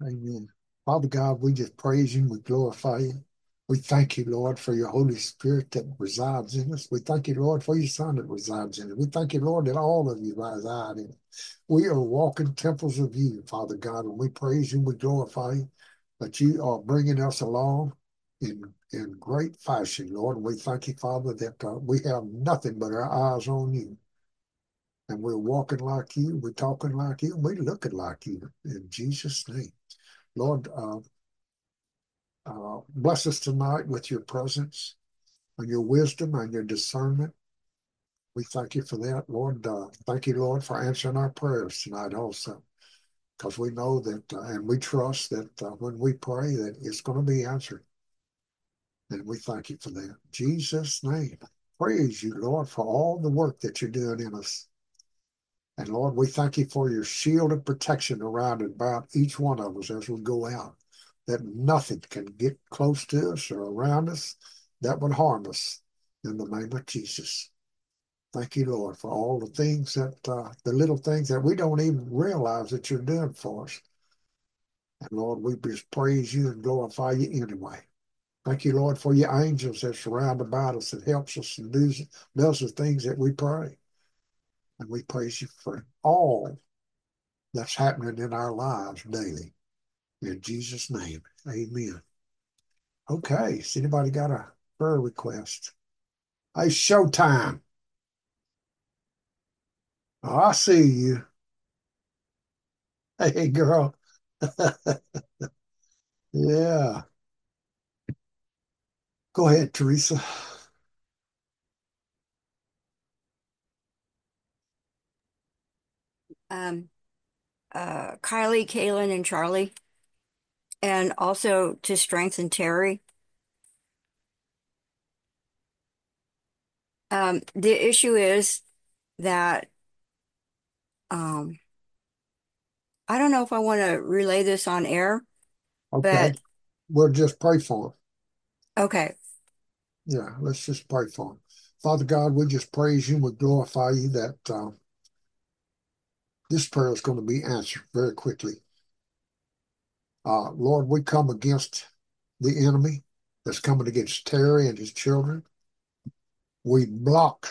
Amen. Father God, we just praise you. We glorify you. We thank you, Lord, for your Holy Spirit that resides in us. We thank you, Lord, for your Son that resides in us. We thank you, Lord, that all of you reside in us. We are walking temples of you, Father God, and we praise you. We glorify you that you are bringing us along in great fashion, Lord. And we thank you, Father, that we have nothing but our eyes on you. And we're walking like you, we're talking like you, and we're looking like you. In Jesus' name. Lord, bless us tonight with your presence and your wisdom and your discernment. We thank you for that, Lord. Thank you, Lord, for answering our prayers tonight also, because we know that and we trust that when we pray that it's going to be answered. And we thank you for that. In Jesus' name. Praise you, Lord, for all the work that you're doing in us. And Lord, we thank you for your shield of protection around and about each one of us as we go out, that nothing can get close to us or around us that would harm us in the name of Jesus. Thank you, Lord, for all the things that, the little things that we don't even realize that you're doing for us. And Lord, we just praise you and glorify you anyway. Thank you, Lord, for your angels that surround about us and helps us and does the things that we pray. And we praise you for all that's happening in our lives daily. In Jesus' name, amen. Okay, has anybody got a prayer request? Hey, showtime. Oh, I see you. Hey, girl. Yeah. Go ahead, Teresa. um, Kylie, Kaylin, and Charlie, and also to strengthen Terry. The issue is that um, I don't know if I want to relay this on air, Okay. but We'll just pray for them. okay. Yeah, let's just pray for them. Father God, we just praise you. We glorify you that this prayer is going to be answered very quickly. Lord, we come against the enemy that's coming against Terry and his children. We block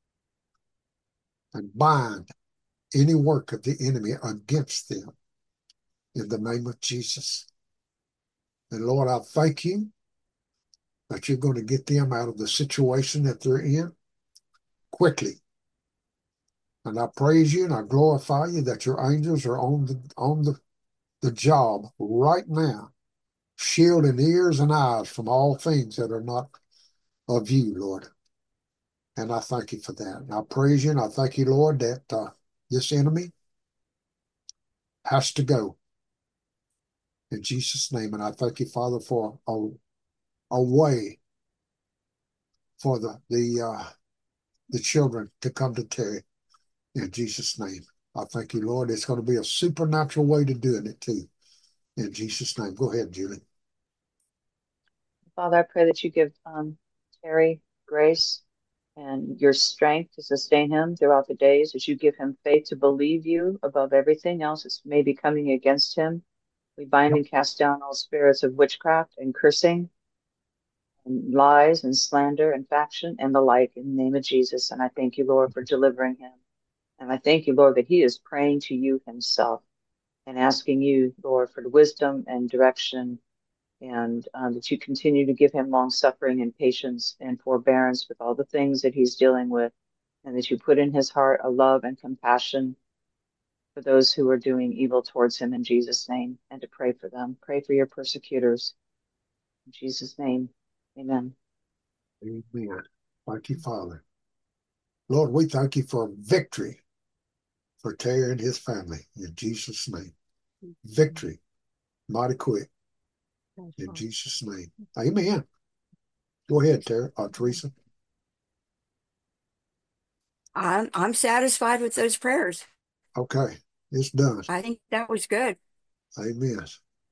and bind any work of the enemy against them in the name of Jesus. And Lord, I thank you that you're going to get them out of the situation that they're in quickly. And I praise you and I glorify you that your angels are on the job right now, shielding ears and eyes from all things that are not of you, Lord. And I thank you for that. And I praise you and I thank you, Lord, that this enemy has to go in Jesus' name. And I thank you, Father, for a way for the children to come to Terry in Jesus' name. I thank you, Lord. It's going to be a supernatural way to doing it too. In Jesus' name. Go ahead, Julie. Father, I pray that you give Terry grace and your strength to sustain him throughout the days, that you give him faith to believe you above everything else that's maybe coming against him. We bind Yep. and cast down all spirits of witchcraft and cursing and lies and slander and faction and the like in the name of Jesus. And I thank you, Lord, for delivering him. And I thank you, Lord, that he is praying to you himself and asking you, Lord, for the wisdom and direction and that you continue to give him long suffering and patience and forbearance with all the things that he's dealing with, and that you put in his heart a love and compassion for those who are doing evil towards him in Jesus' name, and to pray for them. Pray for your persecutors. In Jesus' name, amen. Amen. Thank you, Father. Lord, we thank you for victory for Terry and his family in Jesus' name. Victory, mighty quick in Jesus' name. Amen. Go ahead, Terry, Teresa. I'm satisfied with those prayers. Okay, it's done. I think that was good. Amen.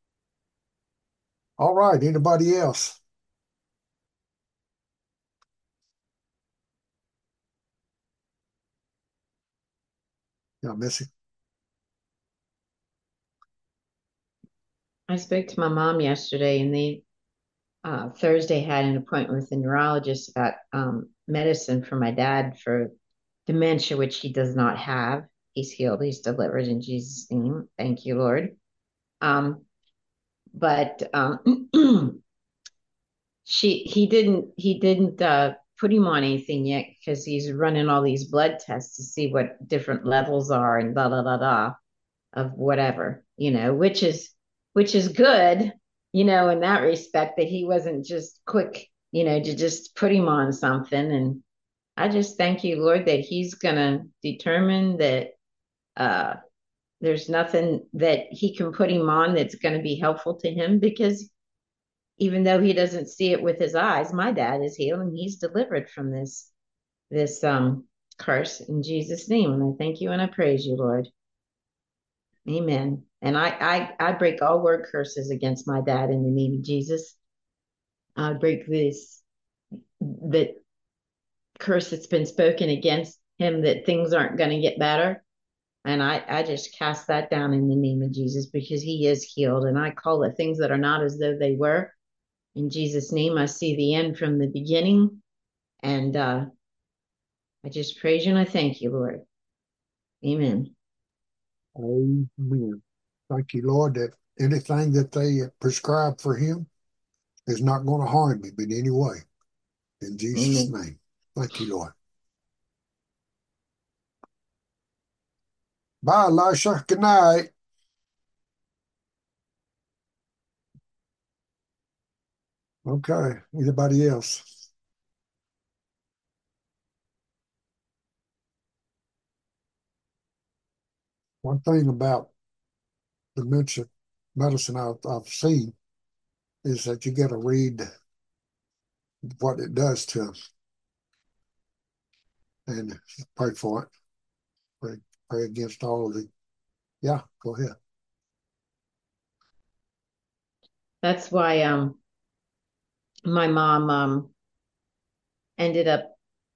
All right, anybody else? Yeah, Missy. I spoke to my mom yesterday, and they Thursday had an appointment with a neurologist about medicine for my dad for dementia, which he does not have. He's healed. He's delivered in Jesus' name. Thank you, Lord. But he didn't put him on anything yet because he's running all these blood tests to see what different levels are and da da da da of whatever, which is good, in that respect, that he wasn't just quick, to just put him on something. And I just thank you, Lord, that he's gonna determine that uh there's nothing that he can put him on that's going to be helpful to him, because even though he doesn't see it with his eyes, my dad is healed and he's delivered from this curse in Jesus' name. And I thank you and I praise you, Lord. Amen. And I break all word curses against my dad in the name of Jesus. I break that curse that's been spoken against him, that things aren't going to get better. And I just cast that down in the name of Jesus, because he is healed. And I call it things that are not as though they were. In Jesus' name, I see the end from the beginning. And I just praise you and I thank you, Lord. Amen. Amen. Thank you, Lord, that anything that they prescribe for him is not going to harm him in any way. In Jesus' Amen. name. Thank you, Lord. Bye, Elisha. Good night. Okay. Anybody else? One thing about dementia medicine I've seen is that you got to read what it does to them and pray for it. Pray against all of the. Yeah, go ahead. That's why my mom ended up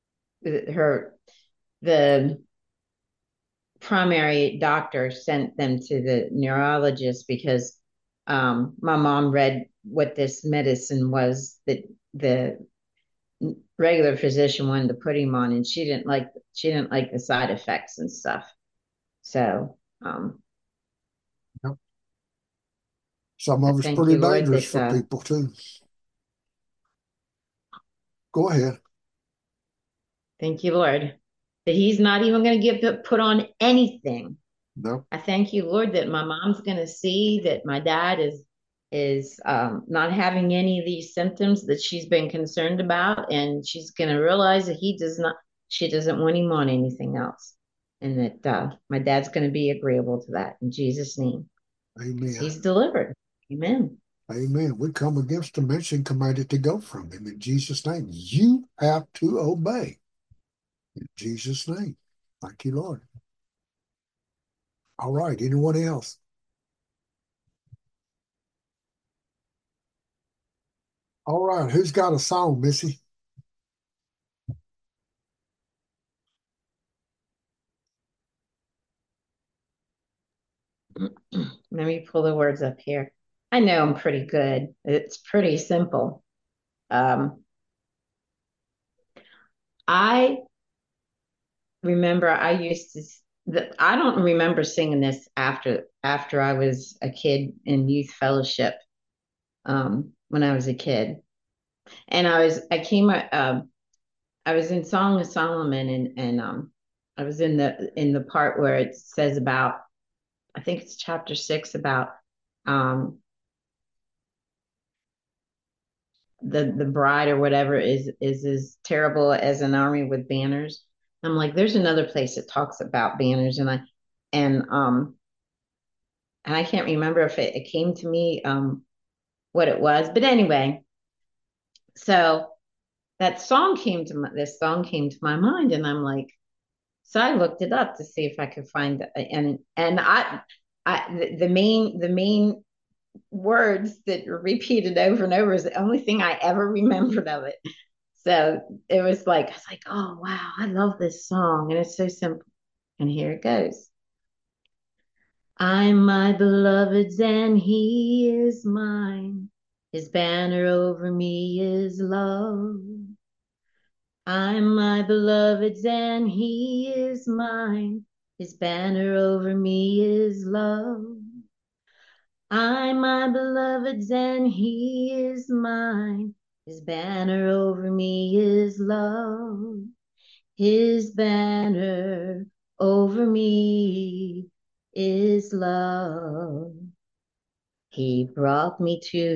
the primary doctor sent them to the neurologist, because my mom read what this medicine was that the regular physician wanted to put him on, and she didn't like the side effects and stuff. So Yep. Some I of it's thank pretty you, Lord, dangerous that for people too. Go ahead. thank you, Lord, that he's not even going to get put on anything. No. I thank you, Lord, that my mom's going to see that my dad is not having any of these symptoms that she's been concerned about, and she's going to realize that she doesn't want him on anything else, and that my dad's going to be agreeable to that in Jesus' name, because Amen. he's delivered. Amen. Amen. We come against dementia and command it to go from him in Jesus' name. You have to obey in Jesus' name. Thank you, Lord. All right. Anyone else? All right. Who's got a song, Missy? Let me pull the words up here. I know I'm pretty good. It's pretty simple. I remember I used to, I don't remember singing this after I was a kid in youth fellowship, when I was a kid. And I was in Song of Solomon, and I was in the part where it says about, I think it's chapter 6, about um the bride or whatever is as terrible as an army with banners. I'm like, there's another place that talks about banners, and um and I can't remember if it came to me what it was, but anyway, so this song came to my mind, and I'm like, so I looked it up to see if I could find it, and the main words that were repeated over and over is the only thing I ever remembered of it. So it was like, I was like, oh wow, I love this song, and it's so simple. And here it goes. I'm my beloved's and he is mine. His banner over me is love. I'm my beloved's and he is mine. His banner over me is love. I'm my beloved's and he is mine. His banner over me is love. His banner over me is love. He brought me to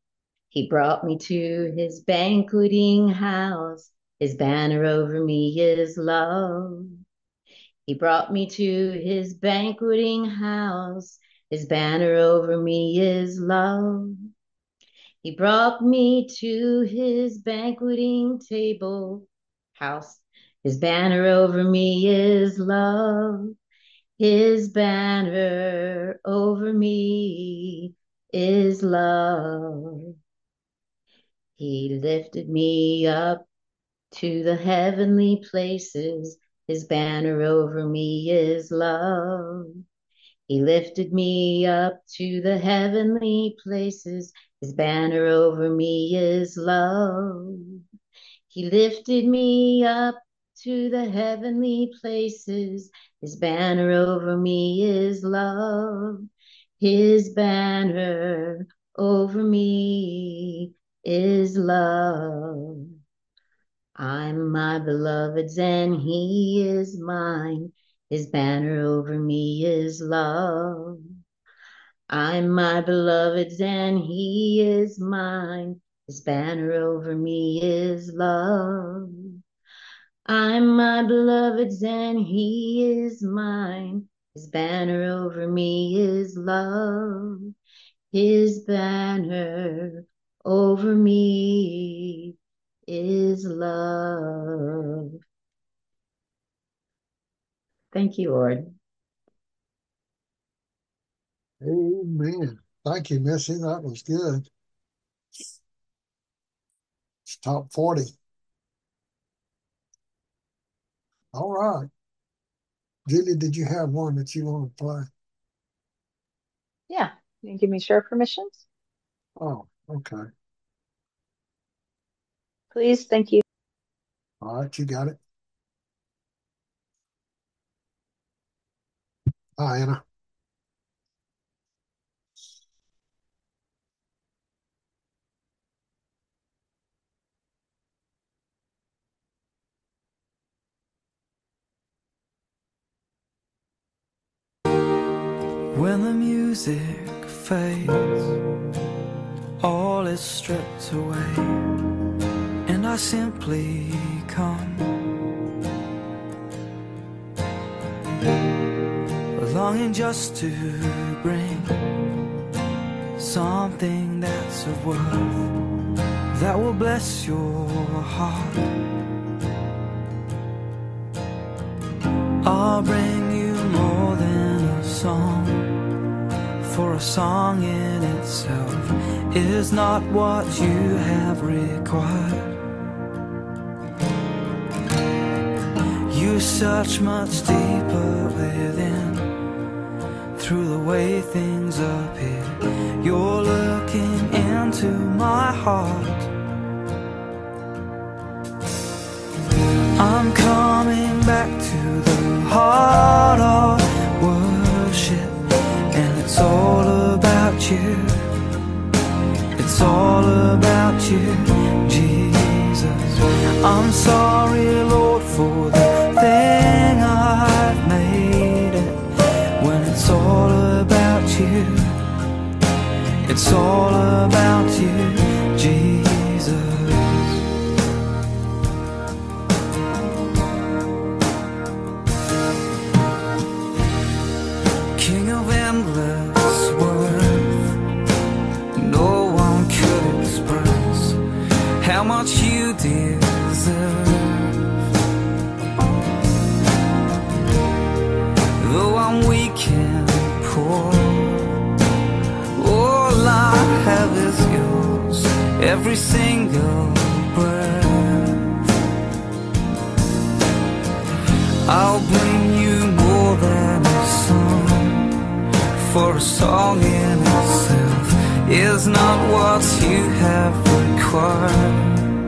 his banqueting house. His banner over me is love. He brought me to his banqueting house. His banner over me is love. He brought me to his banqueting table house. His banner over me is love. His banner over me is love. He lifted me up to the heavenly places. His banner over me is love. He lifted me up to the heavenly places. His banner over me is love. He lifted me up to the heavenly places. His banner over me is love. His banner over me is love. I'm my beloved's and he is mine. His banner over me is love. I'm my beloved's and he is mine. His banner over me is love. I'm my beloved's and he is mine. His banner over me is love. His banner over me is love. Thank you, Lord. Amen. Thank you, Missy. That was good. It's top 40. All right. Julie, did you have one that you want to play? Yeah. You can give me share permissions, Oh, okay. please. Thank you. All right, you got it. Hi, Anna. When the music fades, all is stripped away, and I simply come, longing just to bring something that's of worth, that will bless your heart. I'll bring you more than a song, for a song in itself is not what you have required. You search much deeper within, through the way things appear. You're looking into my heart. I'm coming back to the heart of worship, and it's all about you. It's all about you, Jesus. I'm sorry, Lord, for the thing I've made it, when it's all about you. It's all about you, Jesus. King of endless worth, no one could express how much you deserve. Though I'm weak and poor, all I have is yours, every single breath. I'll bring you more than a song, for a song in itself is not what you have required.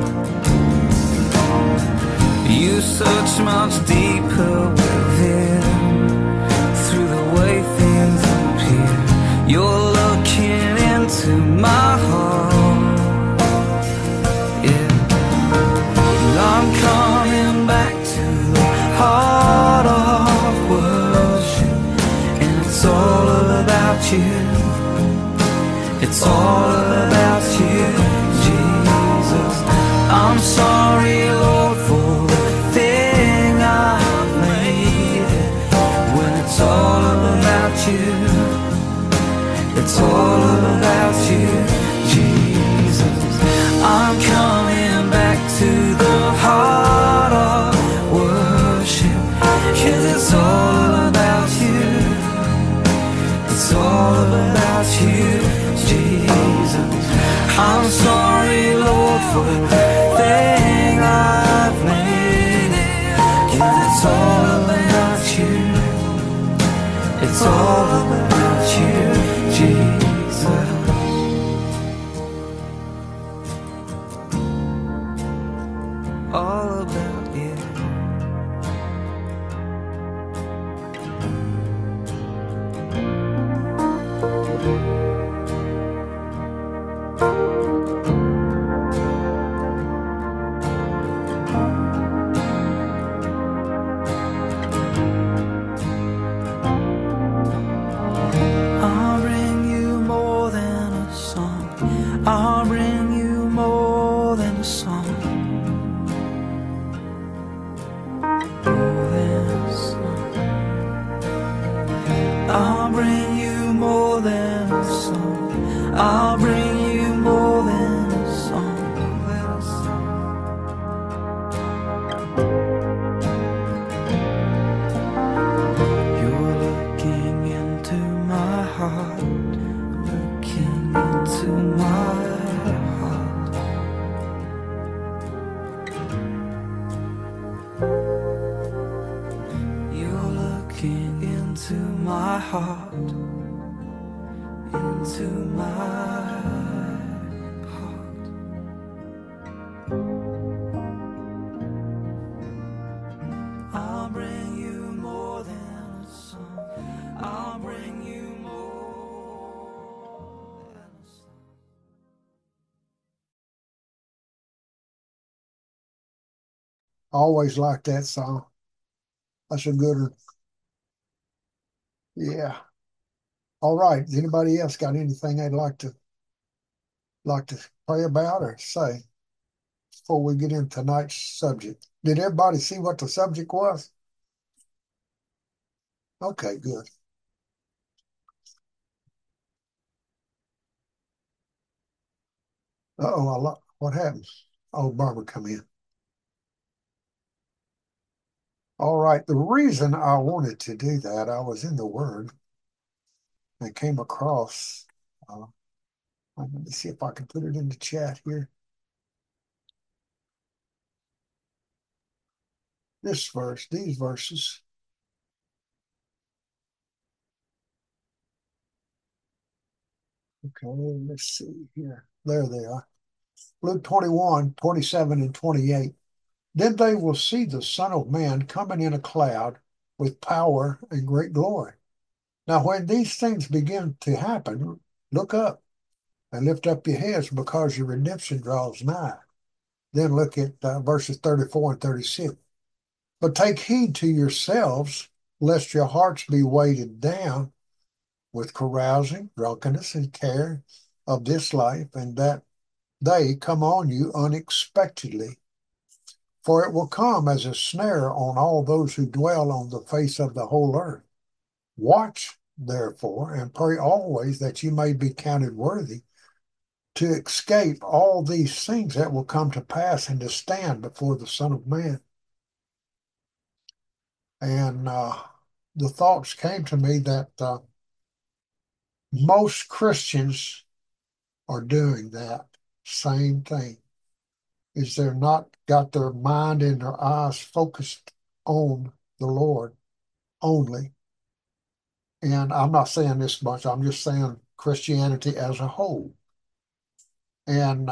You search much deeper within, through the way things appear. You're looking into my heart, yeah. And I'm coming back to the heart of worship, and it's all about you. It's all about you, Jesus. I'm sorry, Lord, for the thing I've made it. When it's all about you, it's all about you, Jesus. I'm coming back to the heart of worship, 'cause it's all about you. It's all about you, Jesus. I'm sorry, Lord, for the thing I've made it. 'Cause it's all about you. It's all about you, Jesus. All about you. I'll bring you more than a song. I'll bring you more than a song. More than a song. I'll bring you more than a song. I'll bring you more than a song. You're looking into my heart, looking into my heart. You're looking into my heart, into my heart. I'll bring you more than a song. I'll bring you more than a song. I always liked that song. That's a good one. Yeah. All right. Has anybody else got anything they'd like to pray about or say before we get into tonight's subject? Did everybody see what the subject was? Okay, good. Uh-oh, what happened? Oh, Barbara come in. All right. The reason I wanted to do that, I was in the Word and came across, let me see if I can put it in the chat here. This verse, these verses. Okay, let's see here. There they are. Luke 21, 27 and 28. Then they will see the Son of Man coming in a cloud with power and great glory. Now, when these things begin to happen, look up and lift up your heads because your redemption draws nigh. Then look at verses 34 and 36. But take heed to yourselves, lest your hearts be weighted down with carousing, drunkenness, and care of this life, and that they come on you unexpectedly. For it will come as a snare on all those who dwell on the face of the whole earth. Watch, therefore, and pray always that you may be counted worthy to escape all these things that will come to pass and to stand before the Son of Man. And the thoughts came to me that most Christians are doing that same thing. Is they're not got their mind and their eyes focused on the Lord only. And I'm not saying this much, I'm just saying Christianity as a whole. And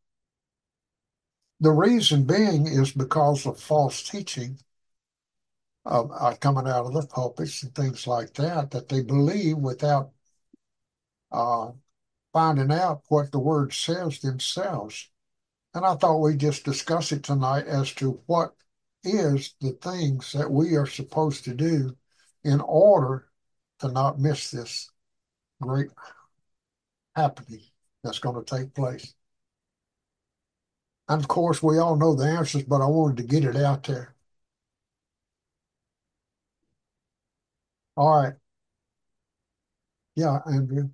the reason being is because of false teaching coming out of the pulpits and things like that, that they believe without uh, finding out what the word says themselves. And I thought we'd just discuss it tonight as to what is the things that we are supposed to do in order to not miss this great happening that's going to take place. And of course, we all know the answers, but I wanted to get it out there. All right. Yeah, Andrew.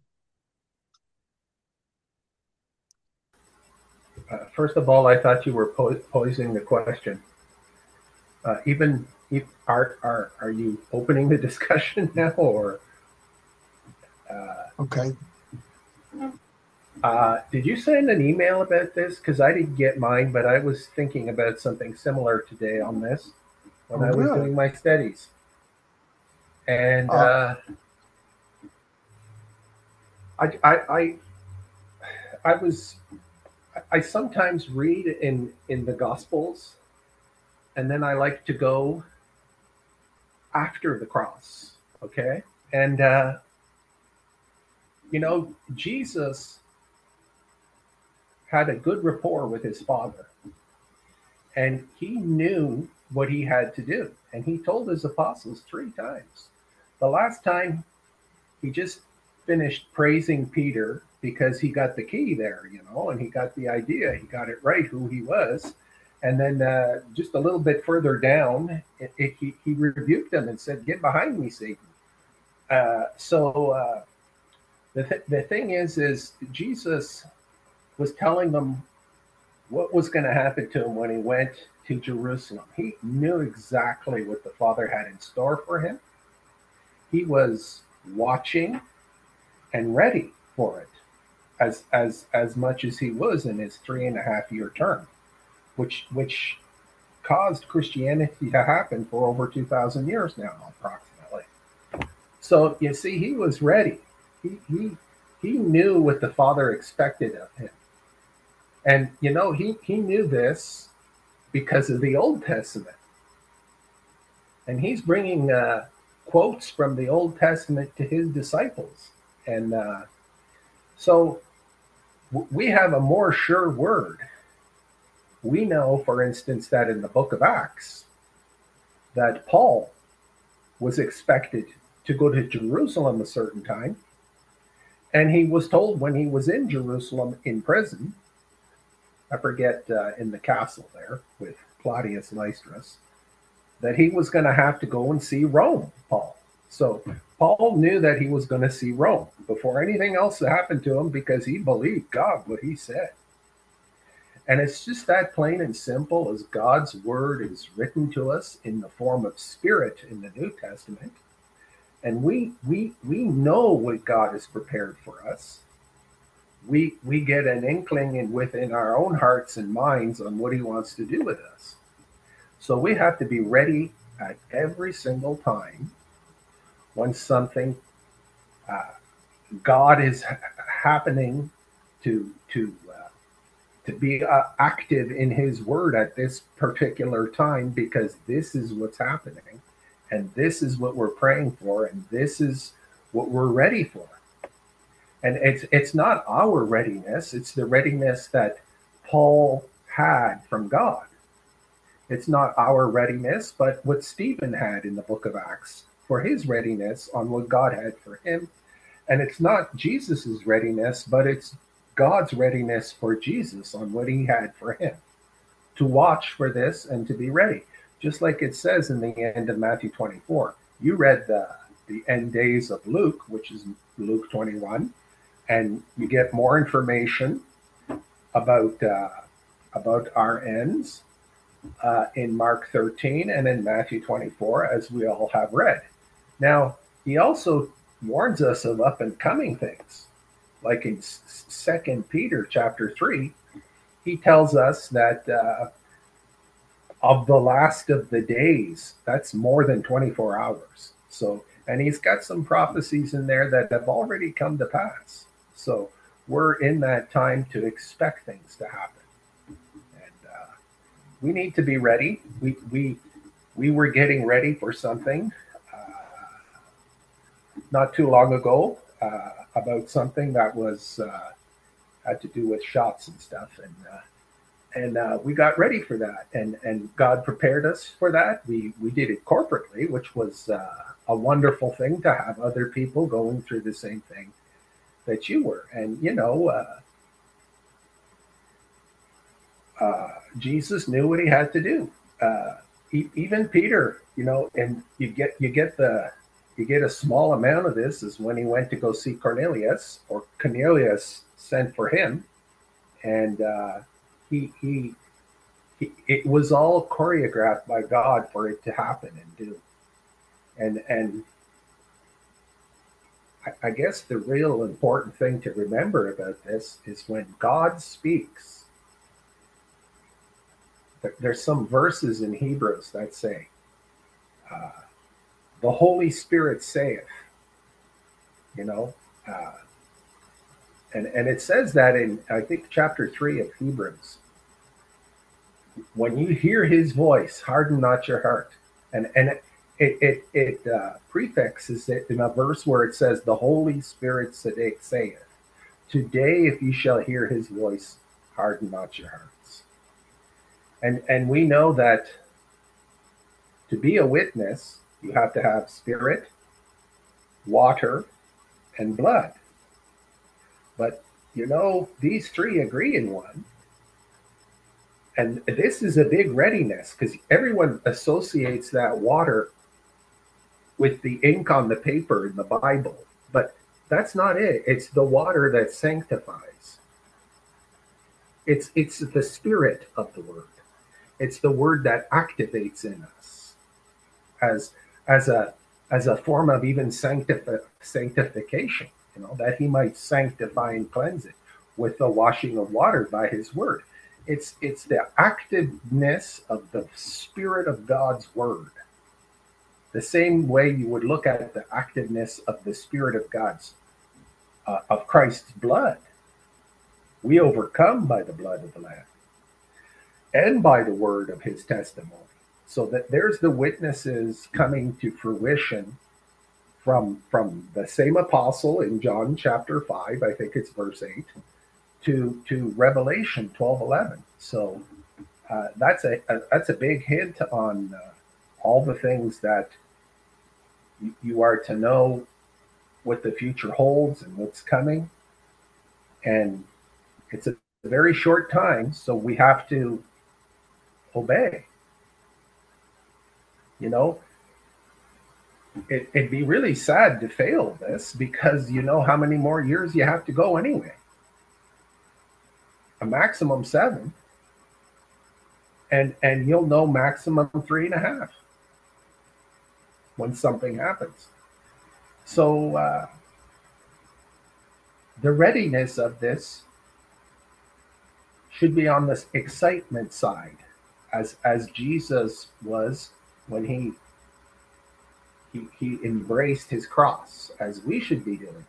First of all, I thought you were posing the question. Even are you opening the discussion now, or Okay. Did you send an email about this? Because I didn't get mine, but I was thinking about something similar today on this when I was doing my studies. And I sometimes read in the Gospels, and then I like to go after the cross. Okay, and Jesus had a good rapport with his Father, and he knew what he had to do, and he told his apostles 3 times. The last time, he just finished praising Peter because he got the key there, and he got the idea, he got it right, who he was. And then just a little bit further down, he rebuked them and said, "Get behind me, Satan." The thing is Jesus was telling them what was going to happen to him when he went to Jerusalem. He knew exactly what the Father had in store for him. He was watching and ready for it as much as he was in his 3.5-year term, which caused Christianity to happen for over 2,000 years now, approximately. So you see, he was ready. He knew what the Father expected of him. And, he knew this because of the Old Testament. And he's bringing quotes from the Old Testament to his disciples. And so we have a more sure word. We know, for instance, that in the book of Acts, that Paul was expected to go to Jerusalem a certain time. And he was told when he was in Jerusalem in prison, I forget, in the castle there with Claudius Lysistrus, that he was going to have to go and see Rome, Paul. So Paul knew that he was going to see Rome before anything else happened to him because he believed God, what he said. And it's just that plain and simple as God's word is written to us in the form of spirit in the New Testament. And we know what God has prepared for us. We get an inkling within our own hearts and minds on what he wants to do with us. So we have to be ready at every single time when something God is happening to be active in his word at this particular time, because this is what's happening, and this is what we're praying for, and this is what we're ready for. And it's not our readiness, it's the readiness that Paul had from God. It's not our readiness, but what Stephen had in the book of Acts for his readiness on what God had for him. And it's not Jesus's readiness, but it's God's readiness for Jesus on what he had for him, to watch for this and to be ready. Just like it says in the end of Matthew 24. You read the end days of Luke, which is Luke 21, and you get more information about our ends in Mark 13 and in Matthew 24, as we all have read. Now, he also warns us of up and coming things. Like in 2 Peter chapter 3, he tells us that of the last of the days, that's more than 24 hours. So And he's got some prophecies in there that have already come to pass. So we're in that time to expect things to happen. And we need to be ready. We were getting ready for something not too long ago about something that was had to do with shots and stuff. And we got ready for that, and God prepared us for that. We did it corporately, which was a wonderful thing to have other people going through the same thing that you were. And Jesus knew what he had to do. Even Peter, and you get a small amount of this is when he went to go see Cornelius, or Cornelius sent for him, and it was all choreographed by God for it to happen and do. And I guess the real important thing to remember about this is when God speaks, there's some verses in Hebrews that say, the Holy Spirit saith, and it says that in, I think, chapter 3 of Hebrews. When you hear his voice, harden not your heart. And it prefixes it in a verse where it says, the Holy Spirit saith, today if you shall hear his voice, harden not your hearts. And we know that to be a witness, you have to have spirit, water, and blood. But, these three agree in one. And this is a big readiness, because everyone associates that water with the ink on the paper in the Bible. But that's not it. It's the water that sanctifies. It's the spirit of the word. It's the word that activates in us as a form of even sanctification, that he might sanctify and cleanse it with the washing of water by his word. It's the activeness of the Spirit of God's word. The same way you would look at the activeness of the Spirit of God's, of Christ's blood. We overcome by the blood of the Lamb and by the word of his testimony. So that there's the witnesses coming to fruition from the same apostle in John chapter 5, I think it's verse 8, to Revelation 12:11. So that's a big hint on all the things that you are to know what the future holds and what's coming. And it's a very short time, so we have to obey. It'd be really sad to fail this, because you know how many more years you have to go anyway. A maximum 7, and you'll know maximum 3.5 when something happens. So the readiness of this should be on this excitement side, as Jesus was when he embraced his cross, as we should be doing.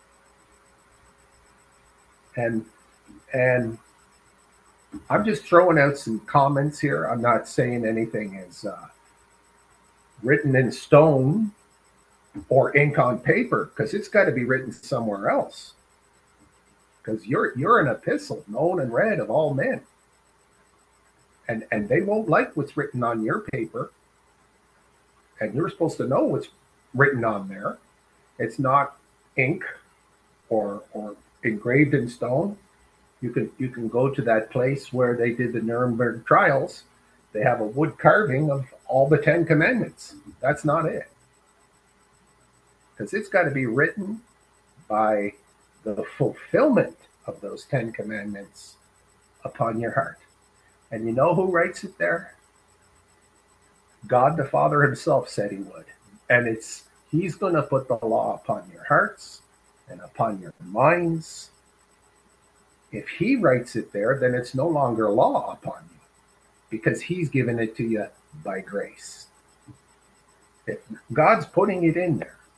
And I'm just throwing out some comments here. I'm not saying anything is written in stone or ink on paper, because it's got to be written somewhere else. Because you're an epistle known and read of all men. And they won't like what's written on your paper. And you're supposed to know what's written on there. It's not ink or engraved in stone. You can go to that place where they did the Nuremberg trials. They have a wood carving of all the 10 commandments. That's not it. Because it's got to be written by the fulfillment of those 10 commandments upon your heart. And you know who writes it there? God the Father himself said he would. And he's going to put the law upon your hearts and upon your minds. If he writes it there, then it's no longer law upon you, because he's given it to you by grace. If God's putting it in there,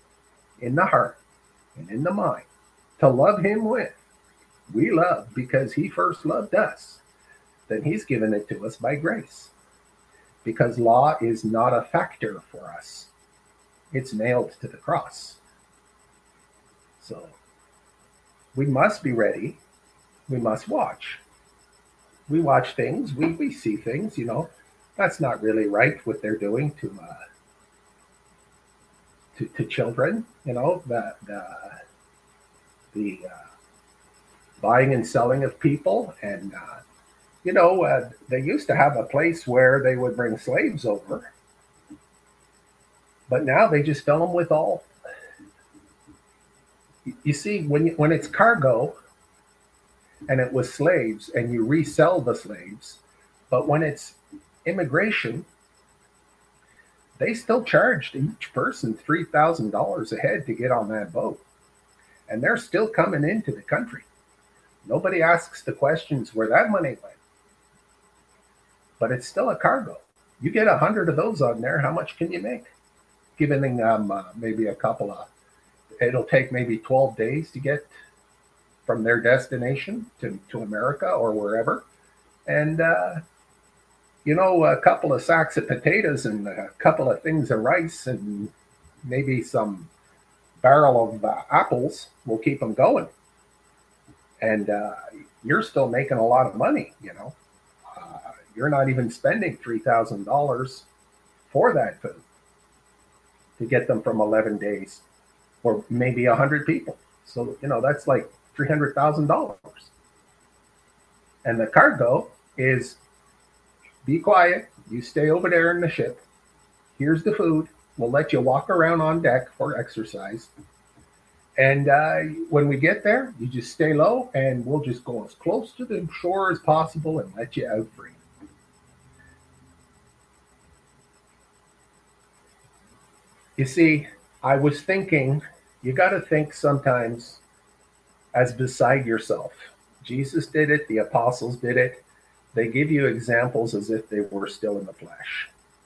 in the heart and in the mind to love him with. We love because he first loved us. Then he's given it to us by grace. Because law is not a factor for us. It's nailed to the cross. So we must be ready. We must watch. We watch things. We see things, That's not really right what they're doing to children, the buying and selling of people. And, they used to have a place where they would bring slaves over. But now they just fill them with all. You see, when it's cargo and it was slaves and you resell the slaves, but when it's immigration, they still charged each person $3,000 a head to get on that boat. And they're still coming into the country. Nobody asks the questions where that money went. But it's still a cargo. You get 100 of those on there, how much can you make? Giving them maybe it'll take maybe 12 days to get from their destination to America or wherever. And, a couple of sacks of potatoes and a couple of things of rice and maybe some barrel of apples will keep them going. And you're still making a lot of money, You're not even spending $3,000 for that food to get them from 11 days or maybe 100 people. So, that's like $300,000. And the cargo is be quiet. You stay over there in the ship. Here's the food. We'll let you walk around on deck for exercise. And when we get there, you just stay low and we'll just go as close to the shore as possible and let you out free. You see, I was thinking, you got to think sometimes as beside yourself. Jesus did it. The apostles did it. They give you examples as if they were still in the flesh.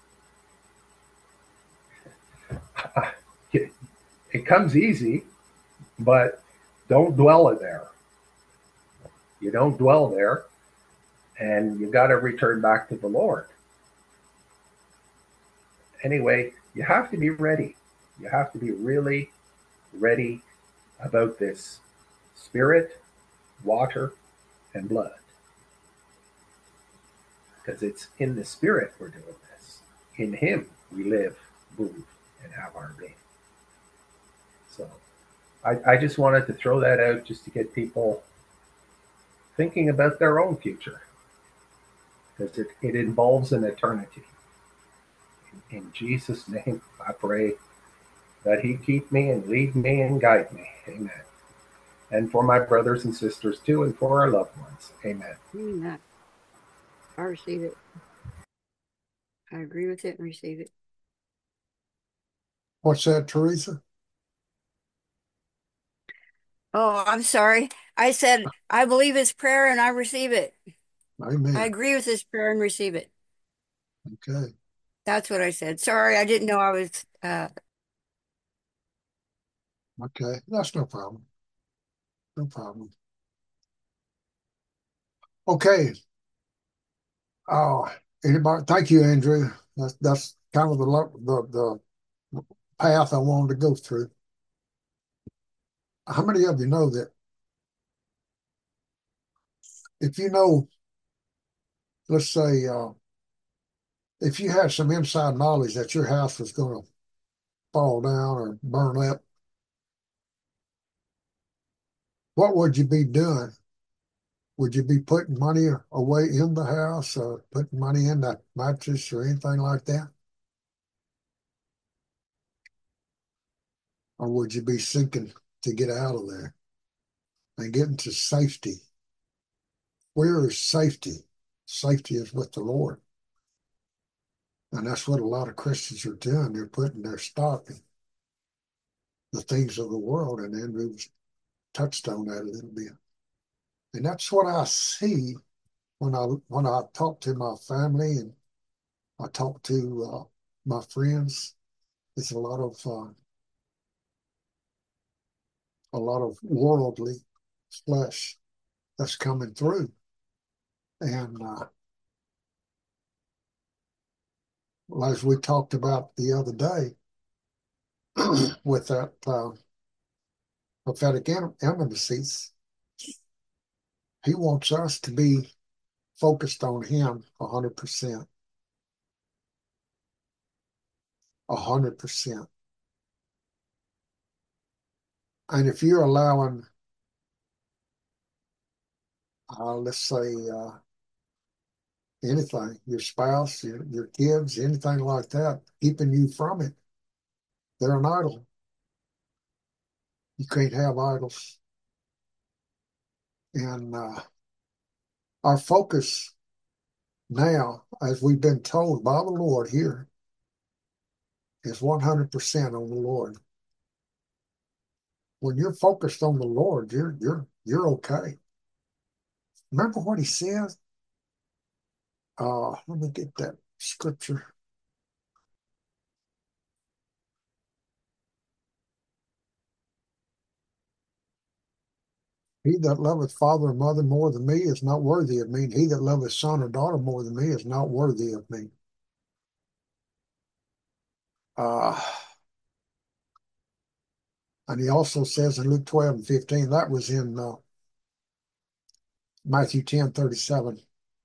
It comes easy, but don't dwell there. You don't dwell there, and you got to return back to the Lord. Anyway, you have to be ready. You have to be really ready about this spirit, water, and blood. Because it's in the spirit we're doing this. In him we live, move, and have our being. So I just wanted to throw that out just to get people thinking about their own future. Because it involves an eternity. In Jesus' name, I pray that he keep me and lead me and guide me. Amen. And for my brothers and sisters too, and for our loved ones. Amen. Amen. I receive it. I agree with it and receive it. What's that, Teresa? Oh, I'm sorry. I said, I believe his prayer and I receive it. Amen. I agree with his prayer and receive it. Okay. That's what I said. Sorry, I didn't know I was. Okay. That's no problem. No problem. Okay. Anybody? Thank you, Andrew. That's kind of the path I wanted to go through. How many of you know that if you know, let's say, if you had some inside knowledge that your house was going to fall down or burn up, what would you be doing? Would you be putting money away in the house or putting money in that mattress or anything like that? Or would you be seeking to get out of there and get into safety? Where is safety? Safety is with the Lord. And that's what a lot of Christians are doing. They're putting their stock in the things of the world, and Andrew's touched on that a little bit. And that's what I see when I talk to my family and I talk to my friends. It's a lot of a lot of worldly flesh that's coming through. And as we talked about the other day with that prophetic intimacies, he wants us to be focused on him 100%. 100%. And if you're allowing, let's say, anything, your spouse, your kids, anything like that, keeping you from it, they're an idol. You can't have idols. And our focus now, as we've been told by the Lord here, is 100% on the Lord. When you're focused on the Lord, you're okay. Remember what he says? Let me get that scripture. He that loveth father or mother more than me is not worthy of me, and he that loveth son or daughter more than me is not worthy of me. And he also says in Luke 12:15, that was in Matthew 10:37.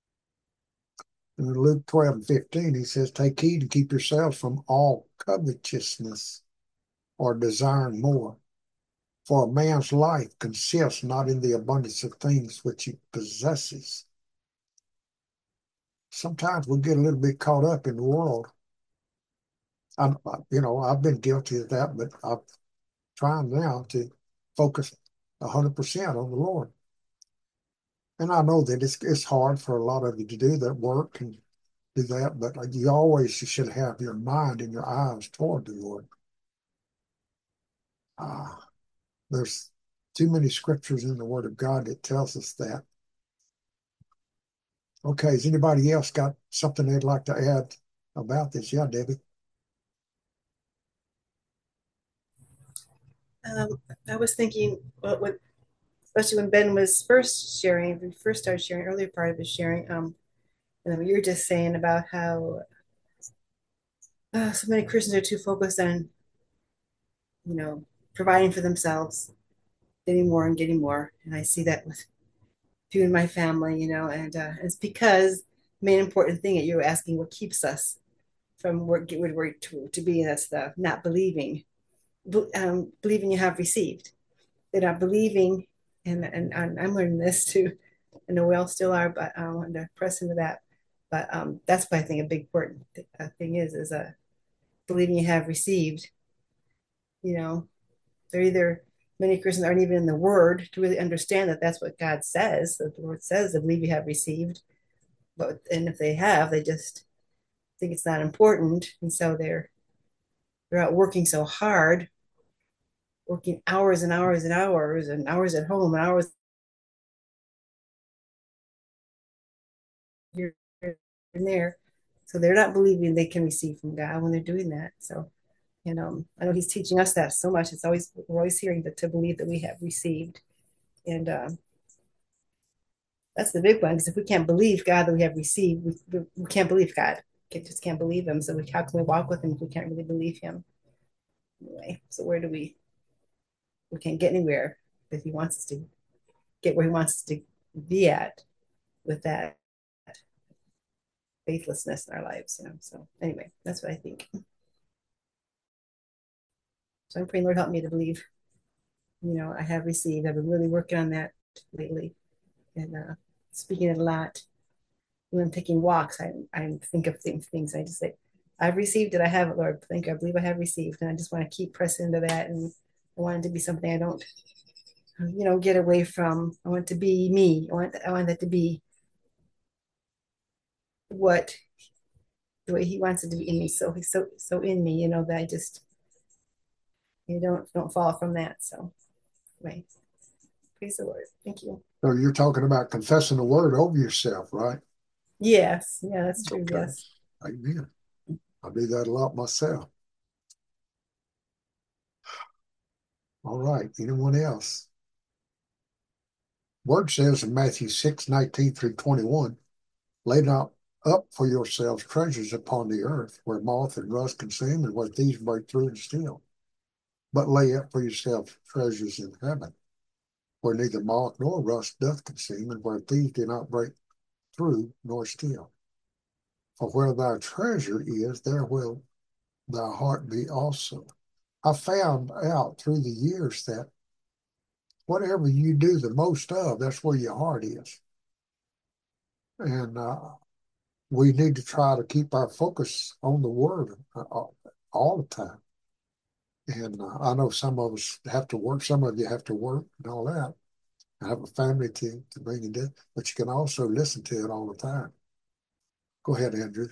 In Luke 12:15, he says, take heed to keep yourselves from all covetousness or desiring more. For a man's life consists not in the abundance of things which he possesses. Sometimes we get a little bit caught up in the world. I've been guilty of that, but I'm trying now to focus 100% on the Lord. And I know that it's hard for a lot of you to do that work and do that, but you always should have your mind and your eyes toward the Lord. There's too many scriptures in the Word of God that tells us that. Okay, has anybody else got something they'd like to add about this? Yeah, Debbie. I was thinking, especially when Ben was first sharing, we first started sharing, earlier part of his sharing, and you were just saying about how so many Christians are too focused on, providing for themselves, getting more and getting more. And I see that with few in my family, and it's because the main important thing that you were asking, what keeps us from where to be, that's the not believing, believing you have received. They're not believing, and I'm learning this too. I know we all still are, but I want to press into that. But that's what I think a big important thing is believing you have received. They're either many Christians aren't even in the Word to really understand that that's what God says. That the Lord says, "I believe you have received." And if they have, they just think it's not important, and so they're out working so hard, working hours and hours and hours and hours at home and hours here and there. So they're not believing they can receive from God when they're doing that. So, I know He's teaching us that so much. We're always hearing that to believe that we have received, and that's the big one. Because if we can't believe God that we have received, we can't believe God. We just can't believe Him. So how can we walk with Him if we can't really believe Him? Anyway, so where do we can't get anywhere if He wants us to get where He wants us to be at with that faithlessness in our lives. So anyway, that's what I think. So I'm praying, Lord, help me to believe. I have received. I've been really working on that lately, and speaking it a lot. When I'm taking walks, I think of things. I just say, I've received it. I have it, Lord. I believe I have received, and I just want to keep pressing into that. And I want it to be something I don't, get away from. I want it to be me. I want that to be what the way He wants it to be in me. So He's so in me, that I just don't fall from that. So, right. Praise the Lord. Thank you. So you're talking about confessing the word over yourself, right? Yes. Yeah, that's true. Okay. Yes. Amen. I do that a lot myself. All right. Anyone else? Word says in Matthew 6:19-21, lay not up for yourselves treasures upon the earth, where moth and rust consume and where thieves break through and steal. But lay up for yourselves treasures in heaven, where neither moth nor rust doth consume, and where thieves do not break through nor steal. For where thy treasure is, there will thy heart be also. I found out through the years that whatever you do the most of, that's where your heart is. And we need to try to keep our focus on the Word all the time. And I know some of us have to work, some of you have to work and all that. I have a family to bring you in, but you can also listen to it all the time. Go ahead, Andrew.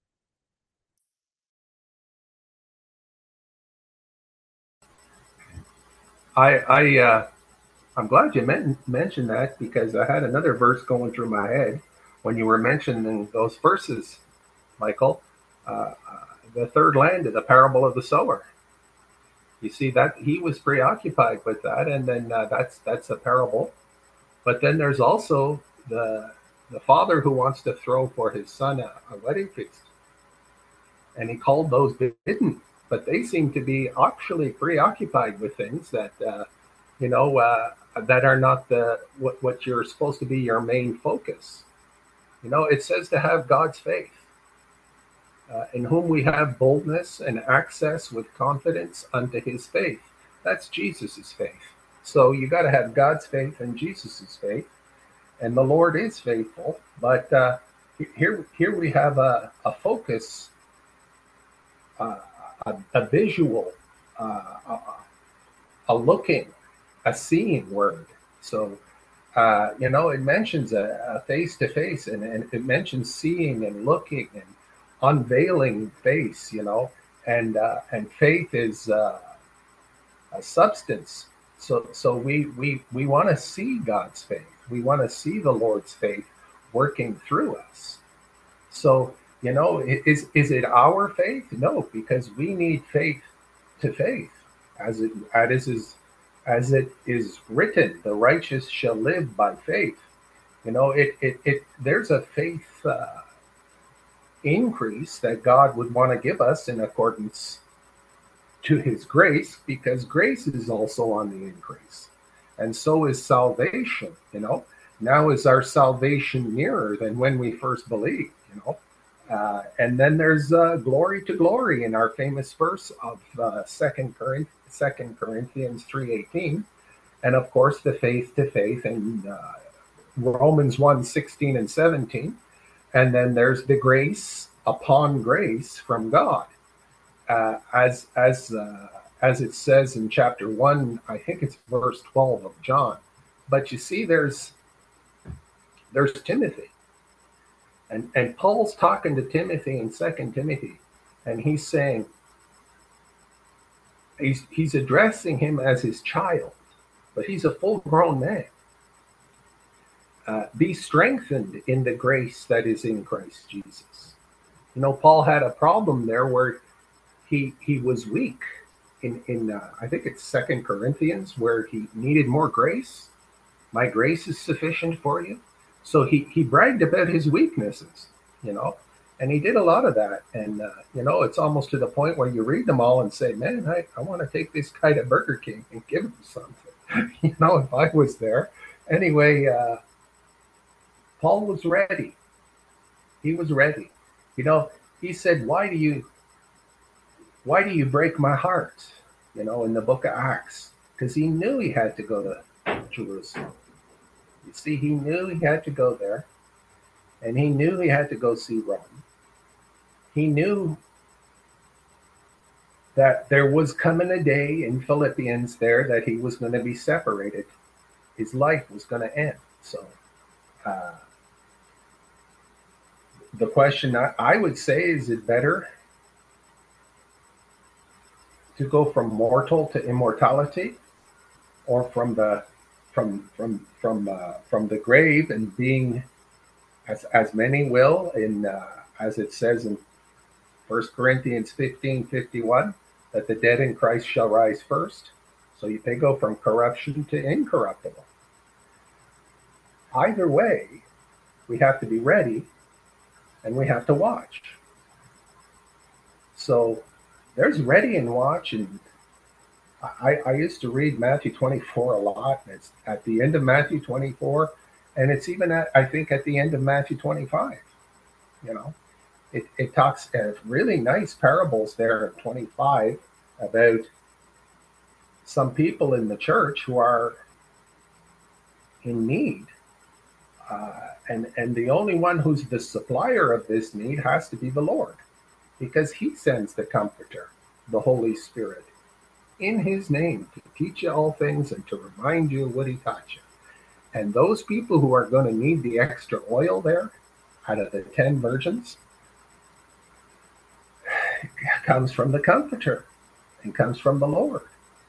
I'm glad you mentioned that, because I had another verse going through my head when you were mentioning those verses, Michael. The third land of the parable of the sower. You see that he was preoccupied with that, and then that's a parable. But then there's also the father who wants to throw for his son a wedding feast, and he called those bidden, but they seem to be actually preoccupied with things that that are not what you're supposed to be your main focus. It says to have God's faith, in whom we have boldness and access with confidence unto his faith. That's Jesus's faith. So you got to have God's faith and Jesus's faith, and the Lord is faithful. But here we have a focus, a visual, a looking, a seeing word. So it mentions a face to face, and it mentions seeing and looking and unveiling face, and faith is a substance. So we want to see God's faith. We want to see the Lord's faith working through us. So is it our faith? No, because we need faith to faith, as it is written, the righteous shall live by faith. There's a faith increase that God would want to give us in accordance to his grace, because grace is also on the increase. And so is salvation. Now is our salvation nearer than when we first believed. And then there's glory to glory in our famous verse of 2 Corinthians 3:18, and of course the faith to faith in Romans 1:16 and 17. And then there's the grace upon grace from God, as it says in chapter 1, I think it's verse 12 of John. But you see, there's Timothy, and Paul's talking to Timothy in 2 Timothy, and he's saying, he's addressing him as his child, but he's a full-grown man. Be strengthened in the grace that is in Christ Jesus. Paul had a problem there where he was weak in I think it's 2 Corinthians, where he needed more grace. My grace is sufficient for you. So he bragged about his weaknesses, and he did a lot of that. And it's almost to the point where you read them all and say, man, I want to take this guy to Burger King and give him something. If I was there. Anyway, Paul was ready. He was ready. He said, why do you break my heart? In the book of Acts, because he knew he had to go to Jerusalem. You see, he knew he had to go there, and he knew he had to go see Rome. He knew that there was coming a day in Philippians there that he was going to be separated. His life was going to end. So the question I would say, is it better to go from mortal to immortality, or from the grave and being, as many will, in as it says in 1 Corinthians 15:51, that the dead in Christ shall rise first. So they go from corruption to incorruptible. Either way, we have to be ready and we have to watch. So there's ready and watch. And I used to read Matthew 24 a lot. And it's at the end of Matthew 24. And it's even I think at the end of Matthew 25. You know, it talks really nice parables there in 25 about some people in the church who are in need. And the only one who's the supplier of this need has to be the Lord, because he sends the Comforter, the Holy Spirit, in his name to teach you all things and to remind you what he taught you. And those people who are going to need the extra oil there out of the 10 virgins comes from the Comforter and comes from the Lord.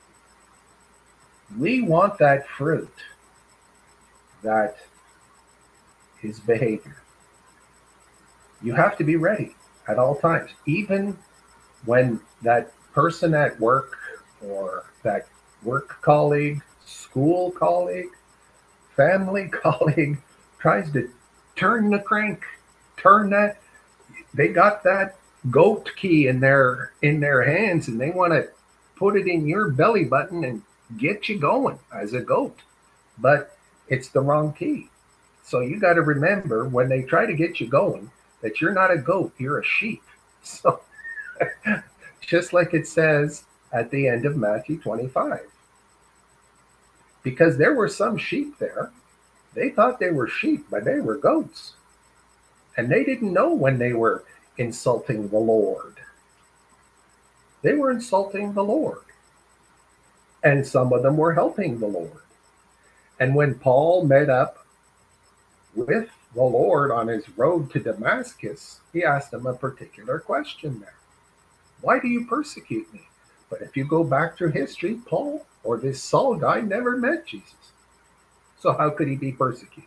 We want that fruit that is behavior. You have to be ready at all times, even when that person at work or that work colleague, school colleague, family colleague tries to turn the crank, turn that. They got that goat key in their hands and they want to put it in your belly button and get you going as a goat, but it's the wrong key. So you got to remember when they try to get you going that you're not a goat, you're a sheep. So just like it says at the end of Matthew 25, because there were some sheep there. They thought they were sheep, but they were goats. And they didn't know when they were insulting the Lord. They were insulting the Lord. And some of them were helping the Lord. And when Paul met up with the Lord on his road to Damascus, he asked him a particular question there. Why do you persecute me? But if you go back through history, Paul or this Saul guy never met Jesus. So how could he be persecuted?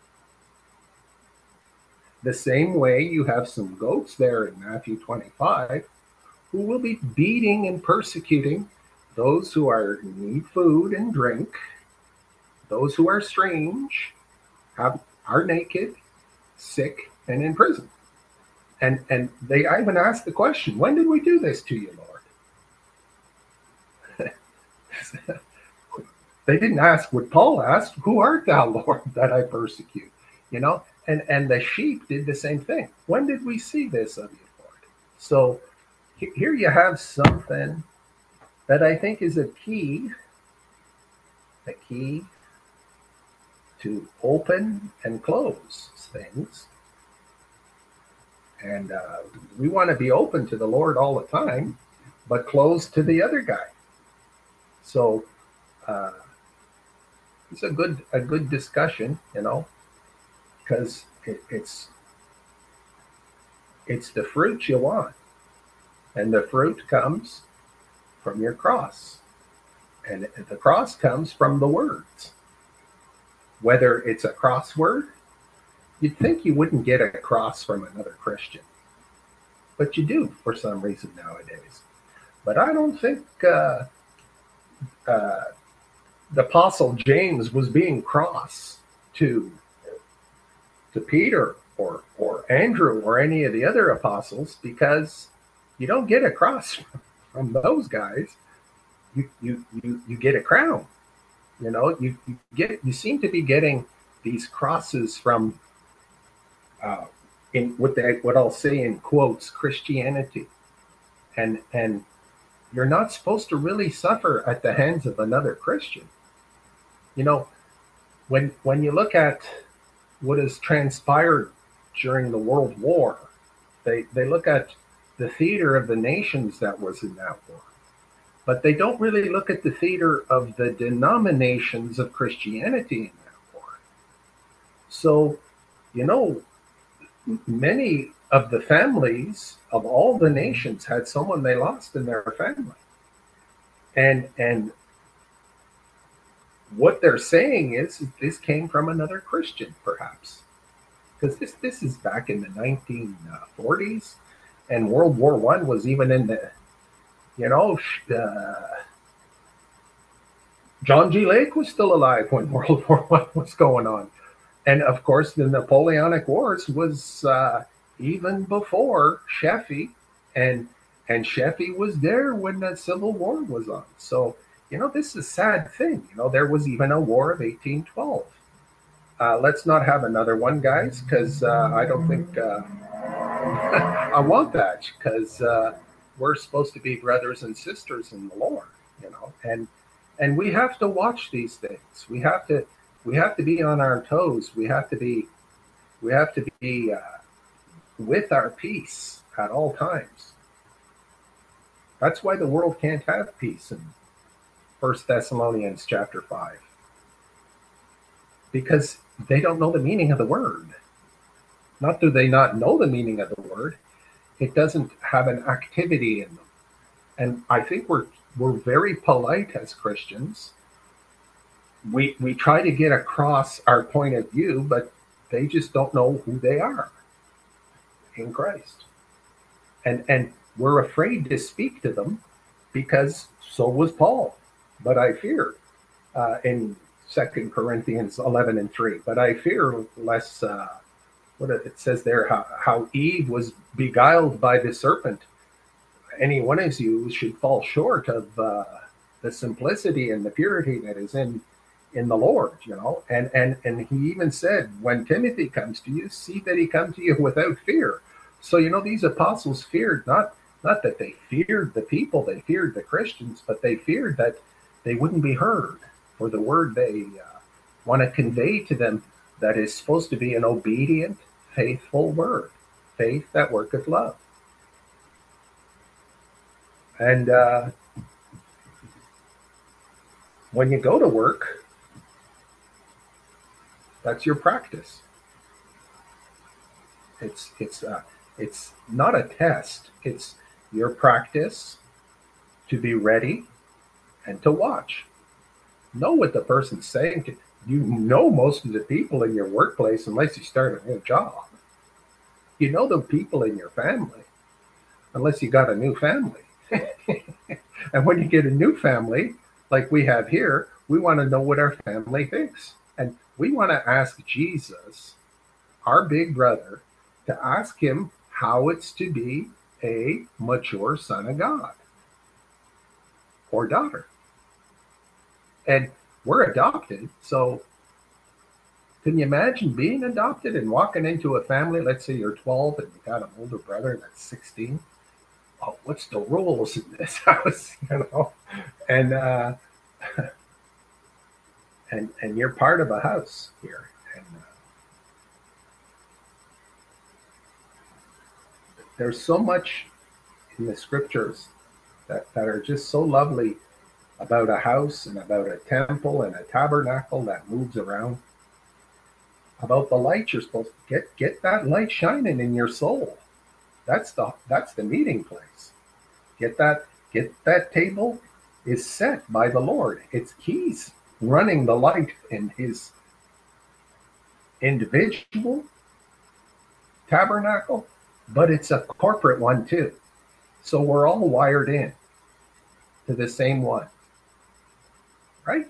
The same way you have some goats there in Matthew 25 who will be beating and persecuting those who need food and drink, those who are strange, are naked, sick, and in prison. And they even asked the question, when did we do this to you, Lord? They didn't ask what Paul asked, who art thou, Lord, that I persecute? You know, and the sheep did the same thing. When did we see this of you, Lord? So here you have something that I think is a key to open and close things. And we want to be open to the Lord all the time, but closed to the other guy. So it's a good discussion, you know, because it's the fruit you want, and the fruit comes from your cross, and the cross comes from the words. Whether it's a crossword, you'd think you wouldn't get a cross from another Christian, but you do for some reason nowadays. But I don't think the Apostle James was being cross to Peter or Andrew or any of the other apostles, because you don't get a cross from those guys. You get a crown. You know, you seem to be getting these crosses from in what I'll say in quotes, Christianity, and you're not supposed to really suffer at the hands of another Christian. You know, when you look at what has transpired during the World War, they look at the theater of the nations that was in that war, but they don't really look at the theater of the denominations of Christianity in that war. So, you know, many of the families of all the nations had someone they lost in their family. And what they're saying is this came from another Christian, perhaps. Because this is back in the 1940s, and World War I was even in the, you know, John G. Lake was still alive when World War I was going on. And of course, the Napoleonic Wars was even before Sheffey, and Sheffey was there when that Civil War was on. So, this is a sad thing. There was even a War of 1812. Let's not have another one, guys, because I don't think I want that, because we're supposed to be brothers and sisters in the Lord, and we have to watch these things. We have to be on our toes. We have to be with our peace at all times. That's why the world can't have peace in 1 Thessalonians chapter 5. Because they don't know the meaning of the word. Not do they not know the meaning of the word, it doesn't have an activity in them. And I think we're very polite as Christians. We try to get across our point of view, but they just don't know who they are in Christ. And we're afraid to speak to them, because so was Paul. But I fear, in 2 Corinthians 11:3, but I fear lest, what it says there, how Eve was beguiled by the serpent. Any one of you should fall short of the simplicity and the purity that is in the Lord, and he even said, when Timothy comes to you, see that he come to you without fear. So, these apostles feared, not that they feared the people, they feared the Christians, but they feared that they wouldn't be heard for the word they want to convey to them, that is supposed to be an obedient, faithful word, faith that worketh love. And when you go to work, that's your practice. It's not a test. It's your practice to be ready and to watch. Know what the person's saying. You know most of the people in your workplace, unless you start a new job. You know the people in your family, unless you got a new family. And when you get a new family, like we have here, we want to know what our family thinks. And we want to ask Jesus, our big brother, to ask him how it's to be a mature son of God or daughter. And we're adopted, so can you imagine being adopted and walking into a family? Let's say you're 12 and you got an older brother that's 16. Oh, what's the rules in this house? And and you're part of a house here. And there's so much in the scriptures that are just so lovely about a house and about a temple and a tabernacle that moves around. About the light, you're supposed to get that light shining in your soul. That's the meeting place. Get that table is set by the Lord. He's running the light in his individual tabernacle, but it's a corporate one too. So we're all wired in to the same one. Right?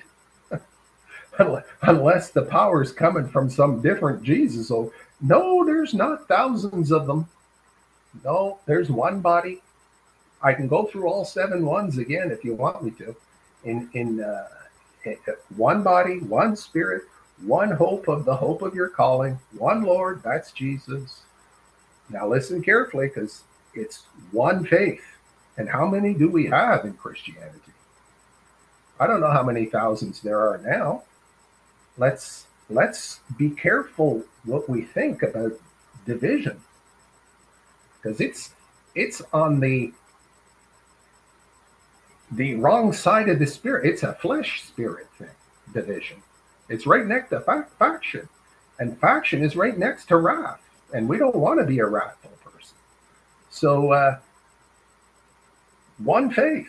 Unless the power is coming from some different Jesus. So no, there's not thousands of them. No, there's one body. I can go through all 7 ones again if you want me to. In one body, one spirit, one hope of the hope of your calling, one Lord, that's Jesus. Now listen carefully, because it's one faith. And how many do we have in Christianity? I don't know how many thousands there are now. Let's be careful what we think about division, because it's on the wrong side of the spirit. It's a flesh spirit thing, division. It's right next to faction, and faction is right next to wrath, and we don't want to be a wrathful person. So one faith.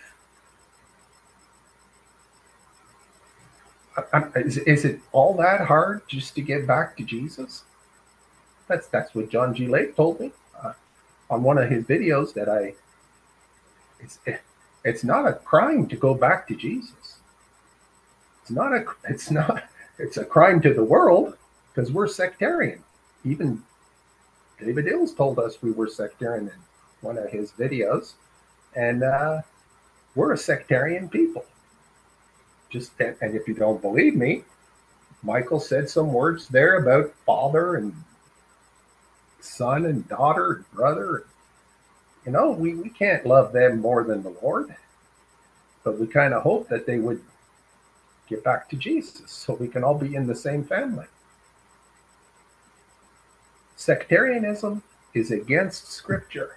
Is it all that hard just to get back to Jesus? That's what John G. Lake told me on one of his videos, that it's not a crime to go back to Jesus. it's a crime to the world because we're sectarian. Even David Ills told us we were sectarian in one of his videos, and we're a sectarian people. And if you don't believe me, Michael said some words there about father and son and daughter and brother. We can't love them more than the Lord, but we kind of hope that they would get back to Jesus so we can all be in the same family. Sectarianism is against Scripture.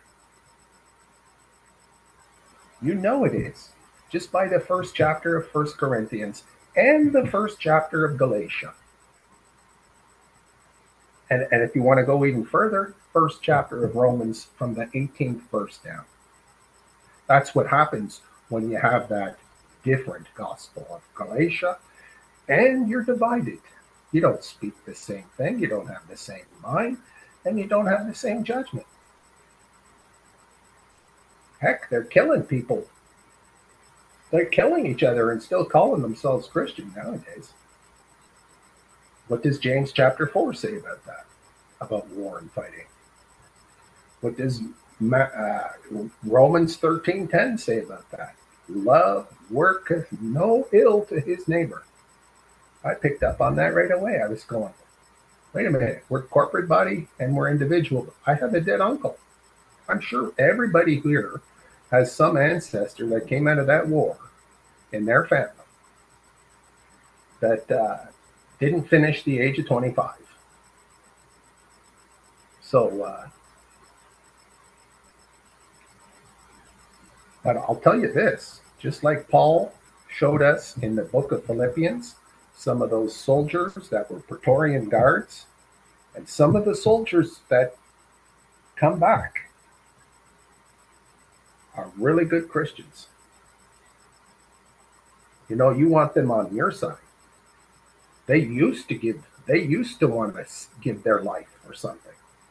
You know it is, just by the first chapter of 1 Corinthians and the first chapter of Galatia. And if you want to go even further, first chapter of Romans from the 18th verse down. That's what happens when you have that different gospel of Galatia, and you're divided. You don't speak the same thing, you don't have the same mind, and you don't have the same judgment. Heck, they're killing people. They're killing each other and still calling themselves Christian nowadays. What does James chapter 4 say about that? About war and fighting? What does Romans 13:10 say about that? Love worketh no ill to his neighbor. I picked up on that right away. I was going, wait a minute, we're corporate body and we're individual. I have a dead uncle. I'm sure everybody here has some ancestor that came out of that war in their family that didn't finish the age of 25. So, but I'll tell you this, just like Paul showed us in the book of Philippians, some of those soldiers that were Praetorian guards and some of the soldiers that come back are really good Christians. You want them on your side. They used to want to give their life for something.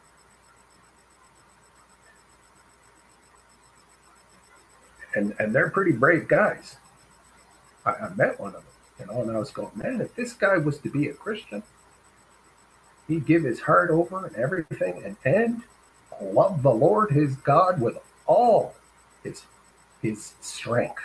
And they're pretty brave guys. I met one of them, and I was going, man, if this guy was to be a Christian, he'd give his heart over and everything and love the Lord his God with all his strength.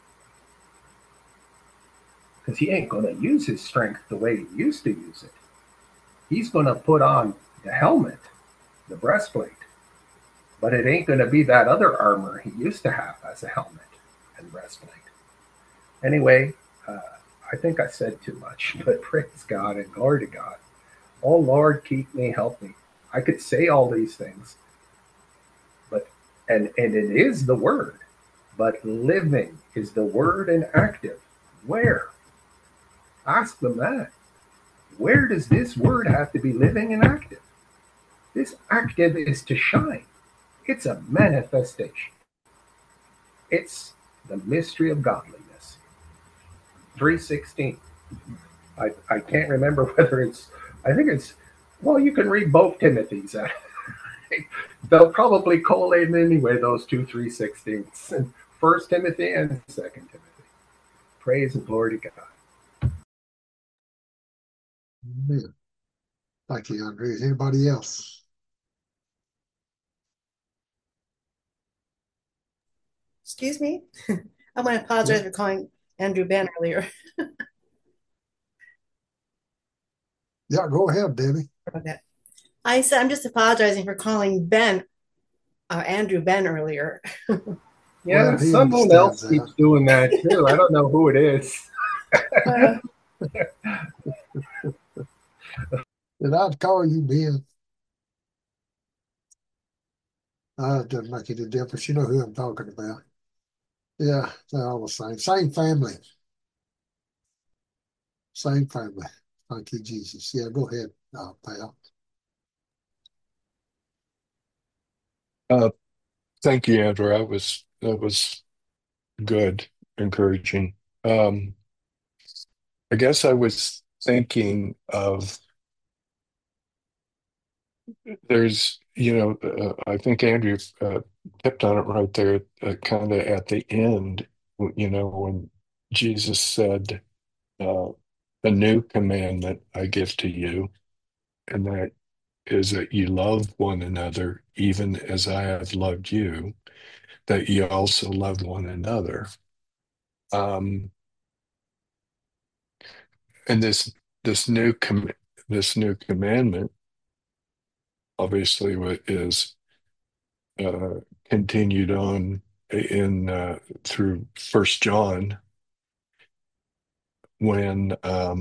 Because he ain't going to use his strength the way he used to use it. He's going to put on the helmet, the breastplate, but it ain't going to be that other armor he used to have as a helmet and breastplate. Anyway, I think I said too much, but praise God and glory to God. Oh, Lord, keep me, help me. I could say all these things, but and it is the word, but living is the word and active. Where? Ask them that. Where does this word have to be living and active? This active is to shine. It's a manifestation. It's the mystery of godliness. 3:16. I can't remember whether I think it's, well, you can read both Timothys. They'll probably collate anyway, those two 3:16s. And 1 Timothy and 2 Timothy. Praise and glory to God. Amen. Thank you, Andre. Anybody else? Excuse me. I want to apologize for calling Andrew Ben earlier. Yeah, go ahead, Debbie. About that. I said I'm just apologizing for calling Andrew Ben earlier. Yeah, Well, he someone else understands keeps doing that too. I don't know who it is. Did I call you Ben? It doesn't make any difference. You know who I'm talking about. Yeah, they're all the same. Same family. Same family. Thank you, Jesus. Yeah, go ahead, pal. Thank you, Andrew. That was good, encouraging. I guess I was thinking of I think Andrew kept on it right there, kind of at the end, when Jesus said, uh, a new commandment I give to you, and that is that you love one another, even as I have loved you, that you also love one another. Um, and this new this new commandment, obviously, is uh, continued on in through First John, when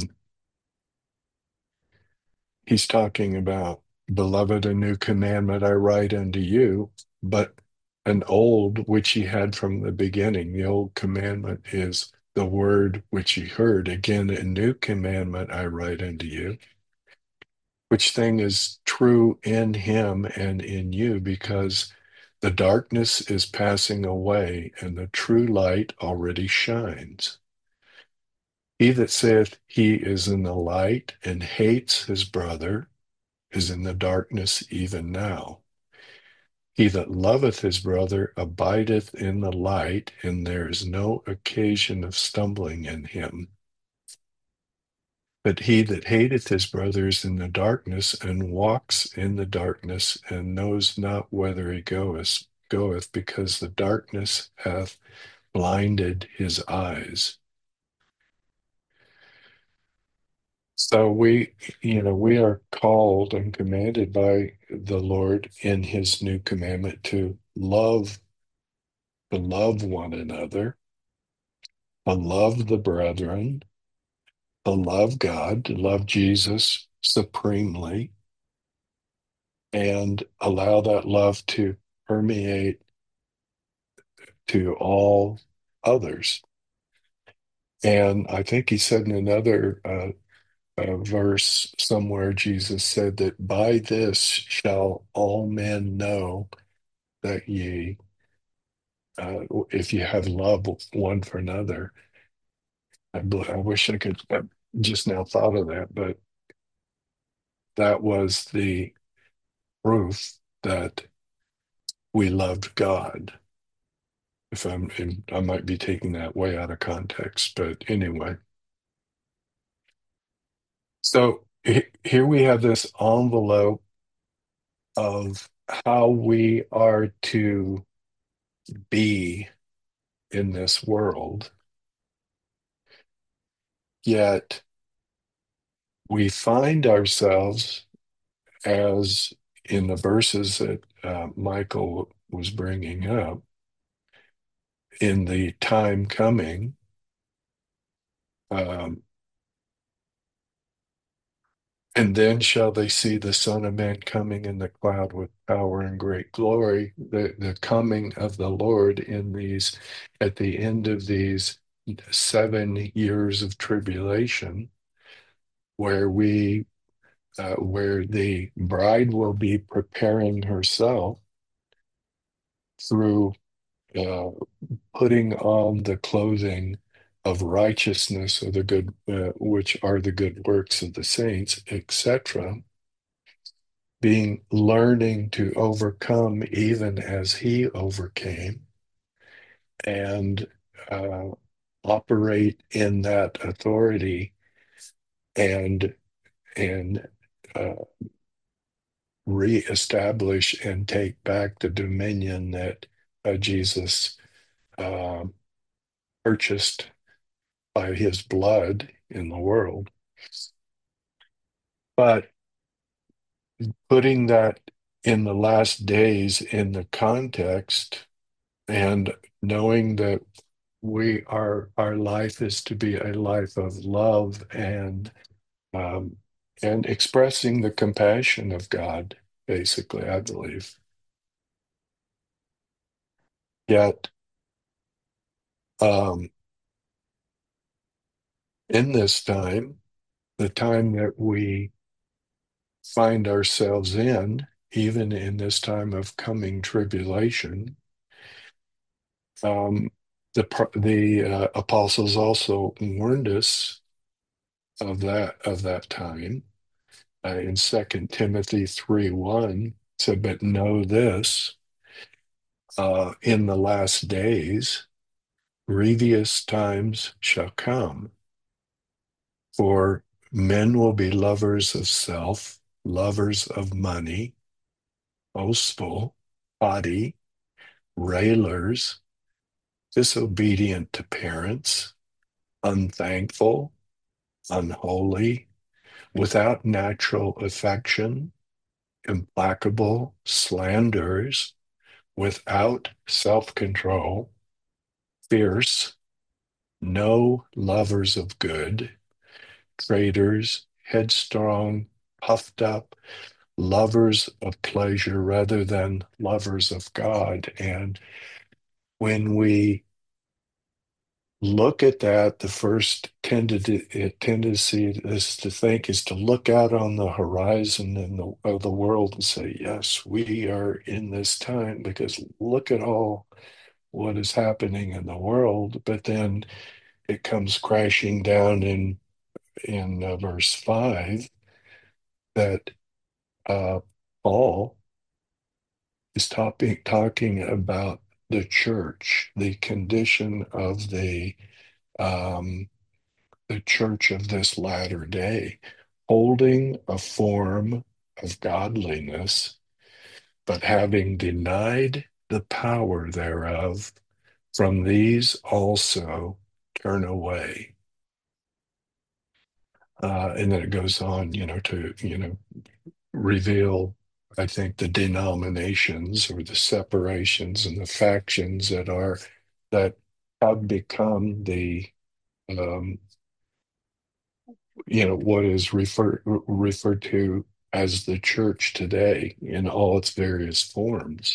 he's talking about, beloved, a new commandment I write unto you, but an old which he had from the beginning. The old commandment is the word which he heard. Again, a new commandment I write unto you, which thing is true in him and in you, because the darkness is passing away and the true light already shines. He that saith he is in the light and hates his brother is in the darkness even now. He that loveth his brother abideth in the light, and there is no occasion of stumbling in him. But he that hateth his brother is in the darkness, and walks in the darkness, and knows not whither he goeth, because the darkness hath blinded his eyes. So we are called and commanded by the Lord in his new commandment to love one another, to love the brethren, to love God, to love Jesus supremely, and allow that love to permeate to all others. And I think he said in another verse somewhere, Jesus said that by this shall all men know that ye, if you have love one for another. I wish I could have just now thought of that, but that was the proof that we loved God. If I might be taking that way out of context, but anyway. So here we have this envelope of how we are to be in this world, yet we find ourselves, as in the verses that Michael was bringing up, in the time coming, um, and then shall they see the Son of Man coming in the cloud with power and great glory. The coming of the Lord at the end of these 7 years of tribulation, where where the bride will be preparing herself through uh, putting on the clothing of righteousness, or the good, which are the good works of the saints, etc., learning to overcome even as he overcame, and uh, operate in that authority, and and uh, reestablish and take back the dominion that Jesus uh, purchased by his blood in the world. But putting that in the last days in the context, and knowing that our life is to be a life of love, um, and expressing the compassion of God, basically, I believe. Yet, um, in this time, the time that we find ourselves in, even in this time of coming tribulation, the apostles also warned us of that time. In 2 Timothy 3:1 said, but know this, in the last days grievous times shall come. For men will be lovers of self, lovers of money, boastful, haughty, railers, disobedient to parents, unthankful, unholy, without natural affection, implacable, slanderers, without self-control, fierce, no lovers of good, traitors, headstrong, puffed up, lovers of pleasure rather than lovers of God. And when we look at that, the first tendency is to think is to look out on the horizon of the world and say, yes, we are in this time because look at all what is happening in the world. But then it comes crashing down in verse 5 that Paul is talking about the church, the condition of um, the church of this latter day, holding a form of godliness, but having denied the power thereof, from these also turn away. And then it goes on, to, reveal, I think, the denominations or the separations and the factions that have become um, what is referred to as the church today in all its various forms.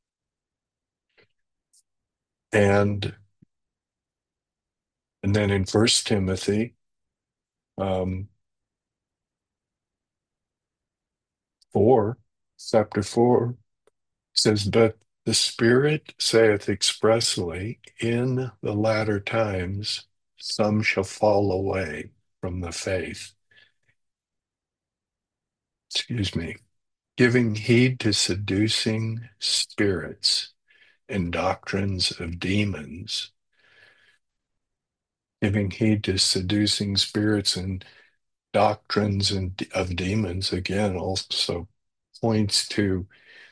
And then in First Timothy, um, 4, chapter 4, says, but the Spirit saith expressly, in the latter times some shall fall away from the faith. Excuse me. Giving heed to seducing spirits and doctrines of demons. Giving heed to seducing spirits and doctrines of demons, again, also points to,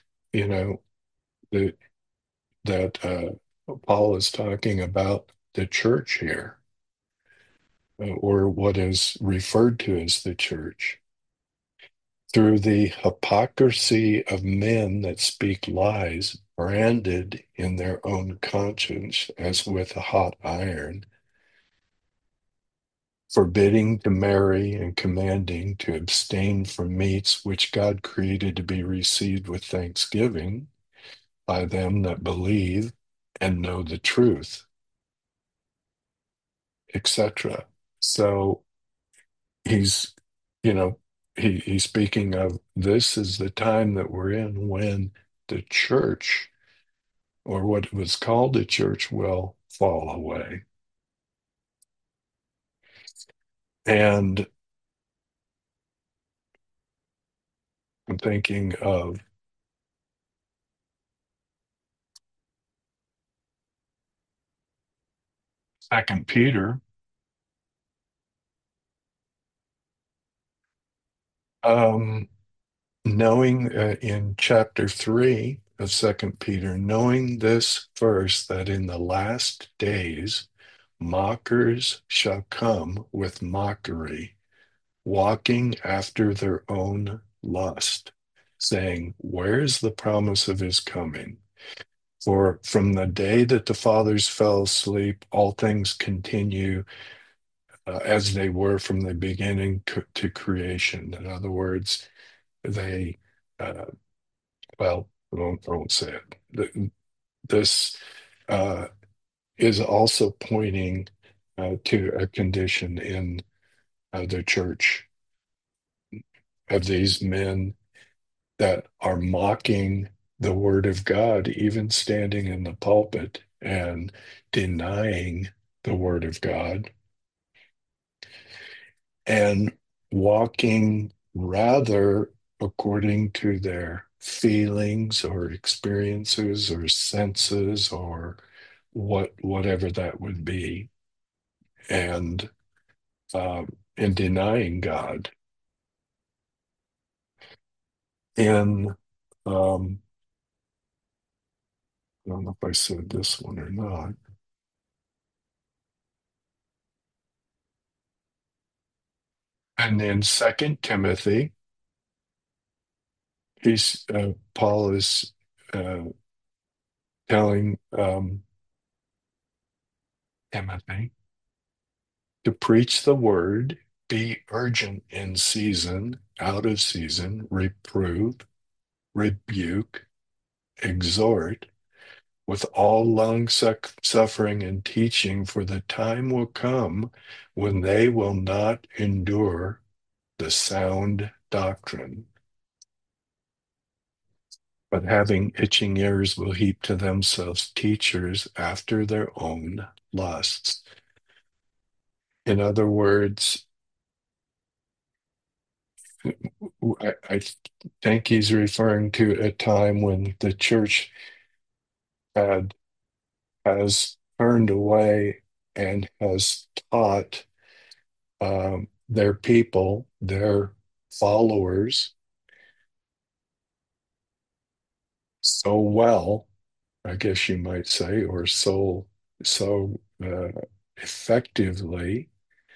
the that Paul is talking about the church here, or what is referred to as the church. Through the hypocrisy of men that speak lies, branded in their own conscience as with a hot iron, forbidding to marry and commanding to abstain from meats which God created to be received with thanksgiving by them that believe and know the truth, etc. So he's, he's speaking of, this is the time that we're in when the church, or what was called the church, will fall away. And I'm thinking of Second Peter. Knowing in chapter 3 of Second Peter, knowing this first, that in the last days mockers shall come with mockery, walking after their own lust, saying, where is the promise of his coming? For from the day that the fathers fell asleep, all things continue as they were from the beginning to creation. In other words, they, well, I won't say it. This is also pointing to a condition in the church of these men that are mocking the word of God, even standing in the pulpit and denying the word of God, and walking rather according to their feelings or experiences or senses or whatever that would be. And and denying God. In I don't know if I said this one or not. And in Second Timothy, Paul is telling Timothy to preach the word, be urgent in season, out of season, reprove, rebuke, exhort, with all long suffering and teaching, for the time will come when they will not endure the sound doctrine, but having itching ears will heap to themselves teachers after their own lusts. In other words, I think he's referring to a time when the church has turned away and has taught their people, their followers, so well, I guess you might say, or so effectively,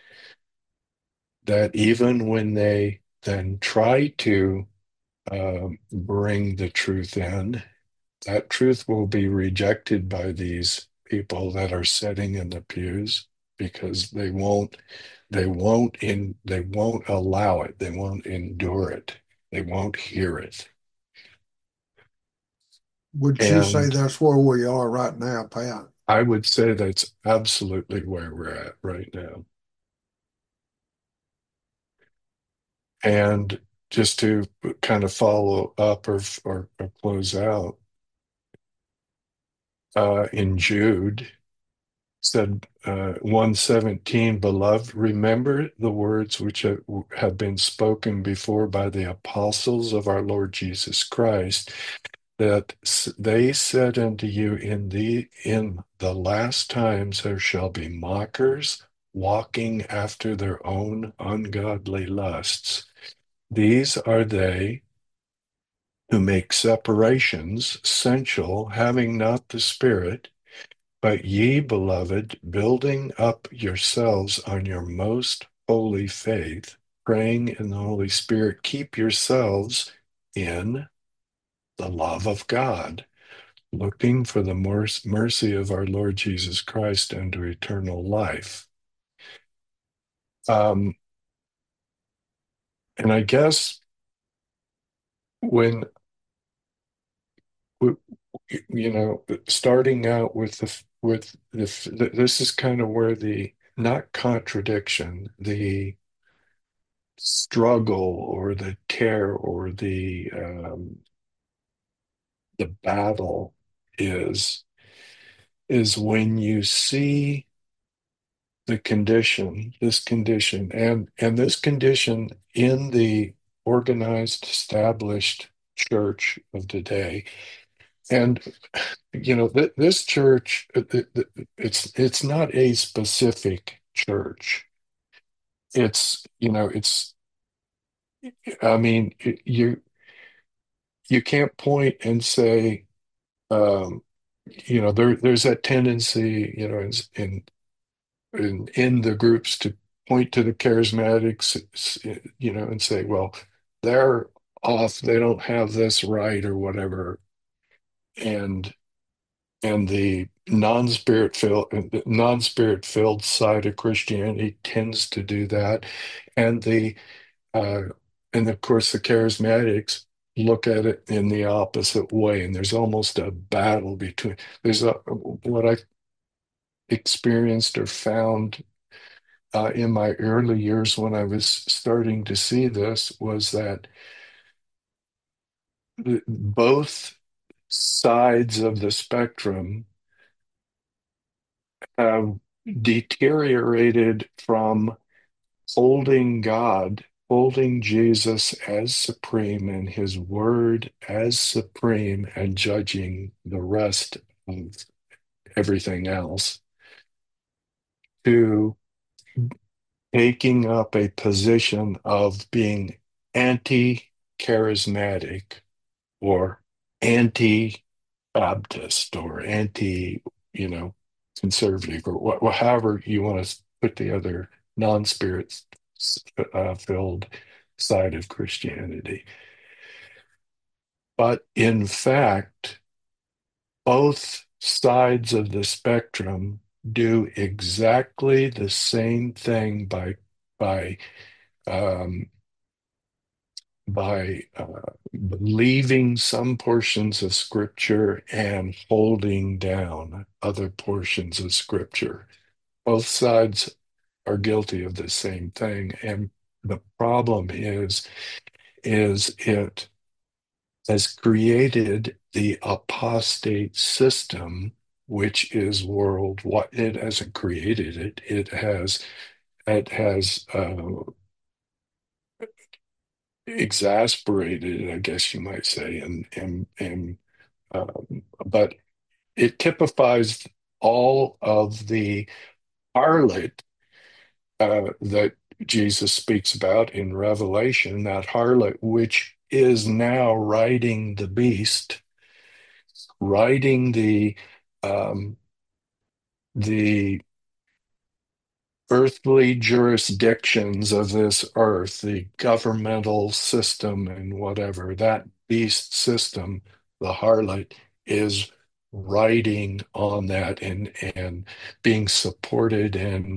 that even when they then try to bring the truth in, that truth will be rejected by these people that are sitting in the pews, because they won't allow it, they won't endure it, they won't hear it. Would you say that's where we are right now, Pat? I would say that's absolutely where we're at right now. And just to kind of follow up or close out, in Jude, said 1:17, beloved, remember the words which have been spoken before by the apostles of our Lord Jesus Christ, that they said unto you, in the last times there shall be mockers, walking after their own ungodly lusts. These are they who make separations, sensual, having not the Spirit. But ye, beloved, building up yourselves on your most holy faith, praying in the Holy Spirit, keep yourselves in the love of God, looking for the mercy of our Lord Jesus Christ unto eternal life. And I guess when, starting out with this is kind of where the, not contradiction, the struggle or the tear or the battle is when you see this condition and this condition in the organized, established church of today. And this church, it's not a specific church. I mean, you can't point and say, there's that tendency, in the groups to point to the charismatics, and say, well, they're off, they don't have this right or whatever. And the non-spirit filled side of Christianity tends to do that. And of course the charismatics look at it in the opposite way, and there's almost a battle between. What I experienced or found in my early years when I was starting to see this was that both sides of the spectrum have deteriorated from holding Jesus as supreme and his word as supreme, and judging the rest of everything else, to taking up a position of being anti-charismatic or anti-Baptist or anti, you know, conservative or however you want to put the other non-spirit filled side of Christianity. But in fact, both sides of the spectrum do exactly the same thing by um, believing some portions of Scripture and holding down other portions of Scripture. Both sides are guilty of the same thing, and the problem is it has created the apostate system, which is worldwide. It hasn't created it. It has exasperated, I guess you might say, but it typifies all of the harlot that Jesus speaks about in Revelation, that harlot which is now riding the beast, riding um, the earthly jurisdictions of this earth, the governmental system and whatever, that beast system, the harlot, is riding on that and being supported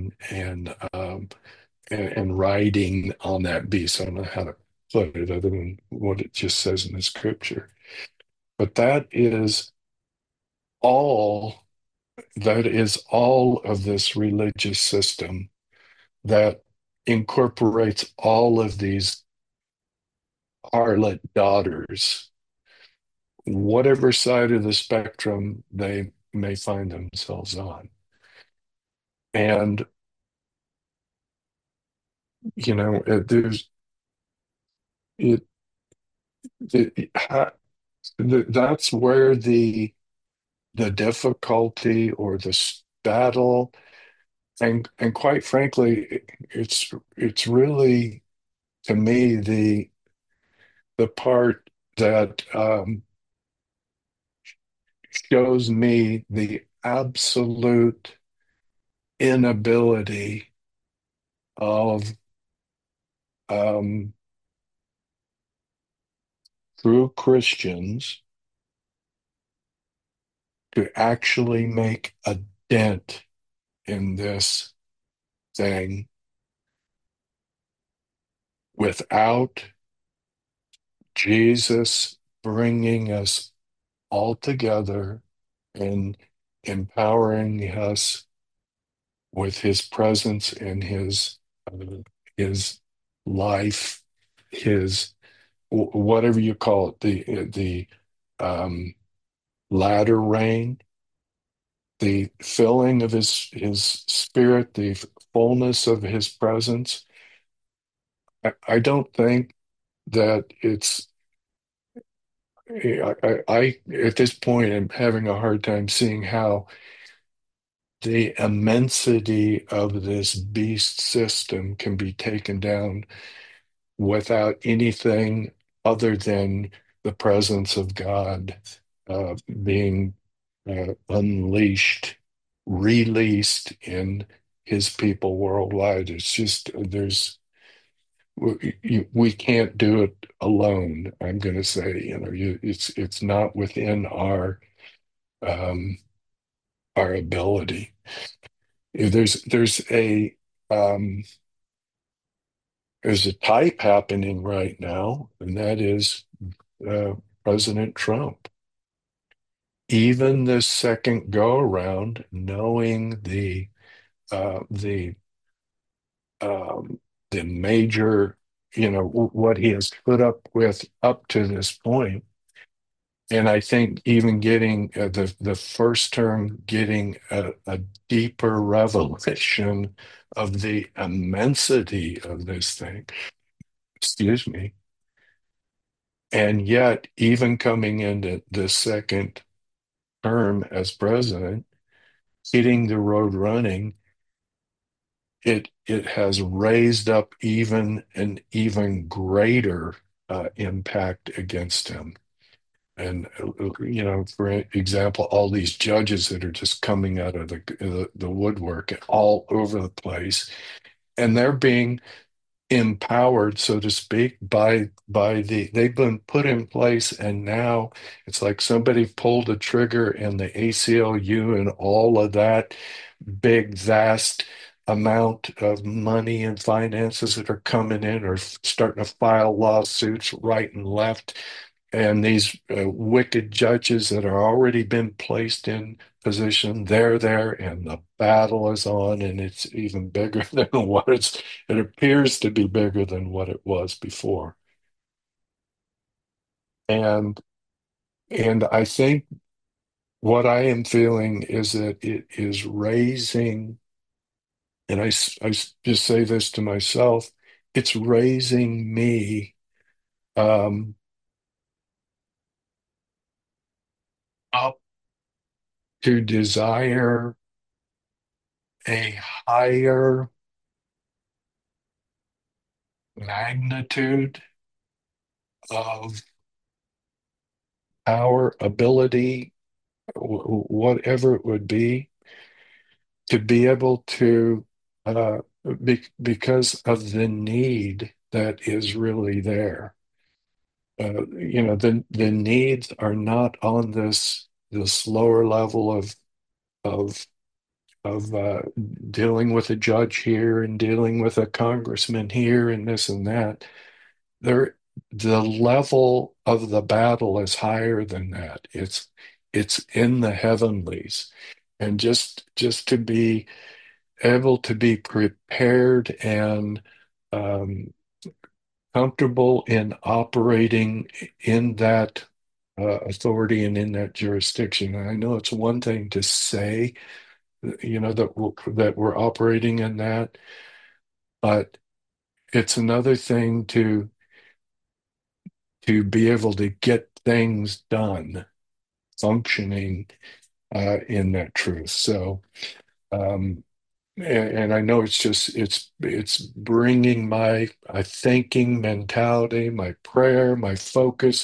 and riding on that beast. I don't know how to put it other than what it just says in the scripture. But all that is all of this religious system that incorporates all of these harlot daughters, whatever side of the spectrum they may find themselves on. And, you know, it, that's where the difficulty or the battle, and quite frankly, it's really, to me, the part that shows me the absolute inability of true Christians to actually make a dent in this thing without Jesus bringing us all together and empowering us with his presence and his life, his whatever you call it, the latter rain, the filling of his spirit, the fullness of his presence. I don't think that I at this point am having a hard time seeing how the immensity of this beast system can be taken down without anything other than the presence of God being unleashed, released in his people worldwide. It's just we can't do it alone. I'm going to say, it's not within our ability. Um, there's a type happening right now, and that is President Trump. Even this second go around, knowing the major, what he has put up with up to this point, and I think even getting the first term, getting a deeper revelation of the immensity of this thing. Excuse me. And yet, even coming into the second term as president, hitting the road running, it it has raised up even an even greater impact against him. And for example, all these judges that are just coming out of the woodwork all over the place, and they're being empowered, so to speak, by they've been put in place, and now it's like somebody pulled a trigger, and the ACLU and all of that big vast amount of money and finances that are coming in are starting to file lawsuits right and left, and these wicked judges that are already been placed in position, they're there, and the battle is on, and it's even bigger than it appears to be bigger than what it was before. And I think what I am feeling is that it is raising, and I just say this to myself, it's raising me up to desire a higher magnitude of power, ability, whatever it would be, to be able to, because of the need that is really there. The needs are not on this lower level of dealing with a judge here and dealing with a congressman here and this and that. The level of the battle is higher than that. It's in the heavenlies, and just to be able to be prepared and um, comfortable in operating in that authority and in that jurisdiction. And I know it's one thing to say, that we're operating in that, but it's another thing to be able to get things done, functioning in that truth. So, and I know it's bringing my thinking mentality, my prayer, my focus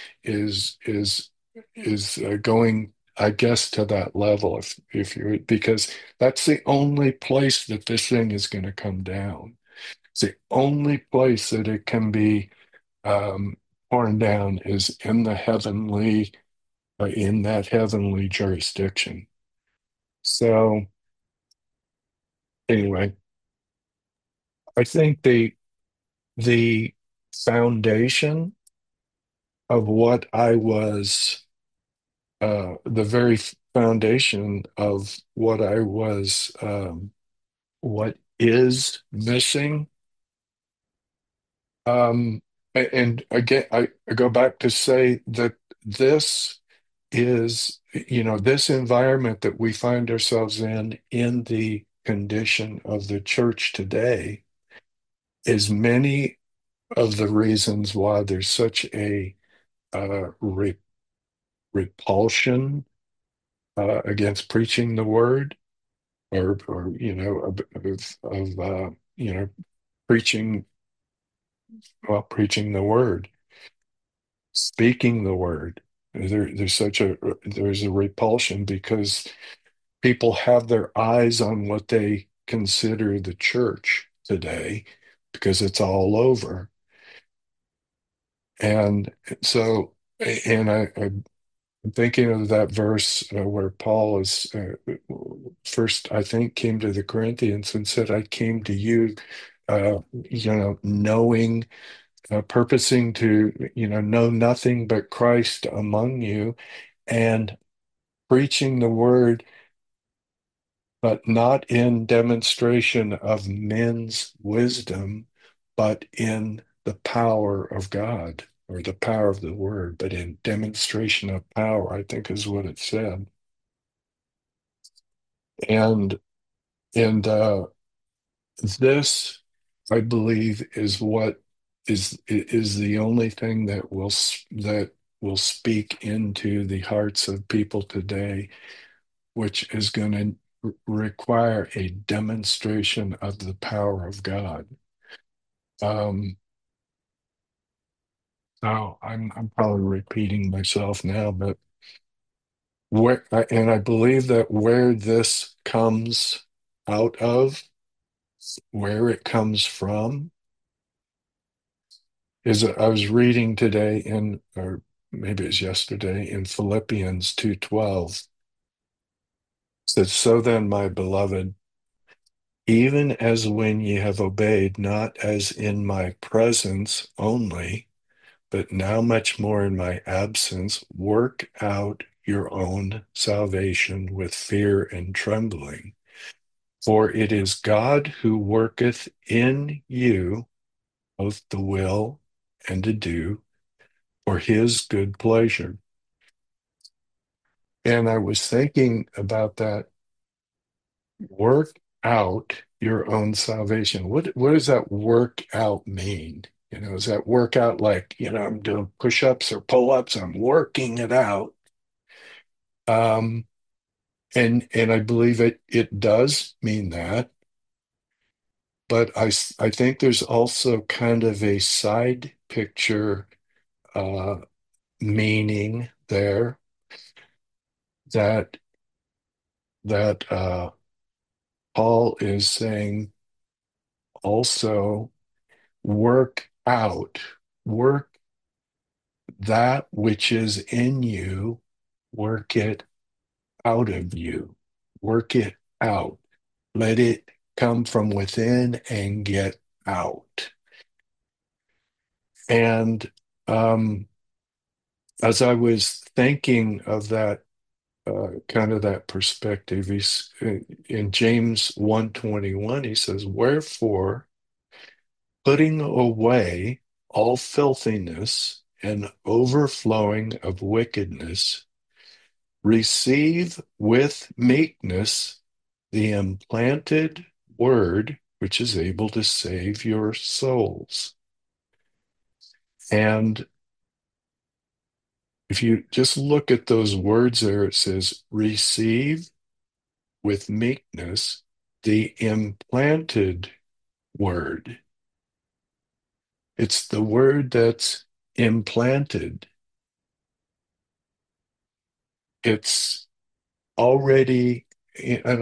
is going, I guess, to that level, if you because that's the only place that this thing is going to come down. It's the only place that it can be um, torn down is in the heavenly, in that heavenly jurisdiction. So anyway, I think the foundation of what I was, the very foundation of what I was, what is missing. And again, I go back to say that this is, this environment that we find ourselves in the condition of the church today, is many of the reasons why there's such a repulsion against preaching the word, or preaching, preaching the word, speaking the word. There's a repulsion because people have their eyes on what they consider the church today, because it's all over. And so, and I'm thinking of that verse where Paul is first, I think, came to the Corinthians and said, I came to you, knowing, purposing to, know nothing but Christ among you, and preaching the word, but not in demonstration of men's wisdom, but in the power of God, or the power of the word, but in demonstration of power, I think is what it said. And this, I believe, is what is the only thing that will speak into the hearts of people today, which is going to require a demonstration of the power of God. I'm probably repeating myself now, but I believe that where this comes out of, where it comes from, is I was reading today or maybe it was yesterday, in Philippians 2:12. It says, "So then, my beloved, even as when ye have obeyed, not as in my presence only, but now much more in my absence, work out your own salvation with fear and trembling. For it is God who worketh in you both the will and to do for his good pleasure." And I was thinking about that, work out your own salvation. What does that work out mean? Does that work out like, I'm doing push-ups or pull-ups, I'm working it out. And I believe it does mean that. But I think there's also kind of a side picture meaning there that Paul is saying also, work that which is in you, work it out of you, work it out. Let it come from within and get out. And as I was thinking of that, kind of that perspective, he's in James 1:21, he says, "Wherefore, putting away all filthiness and overflowing of wickedness, receive with meekness the implanted word, which is able to save your souls." And if you just look at those words there, it says, receive with meekness the implanted word. It's the word that's implanted. It's already, and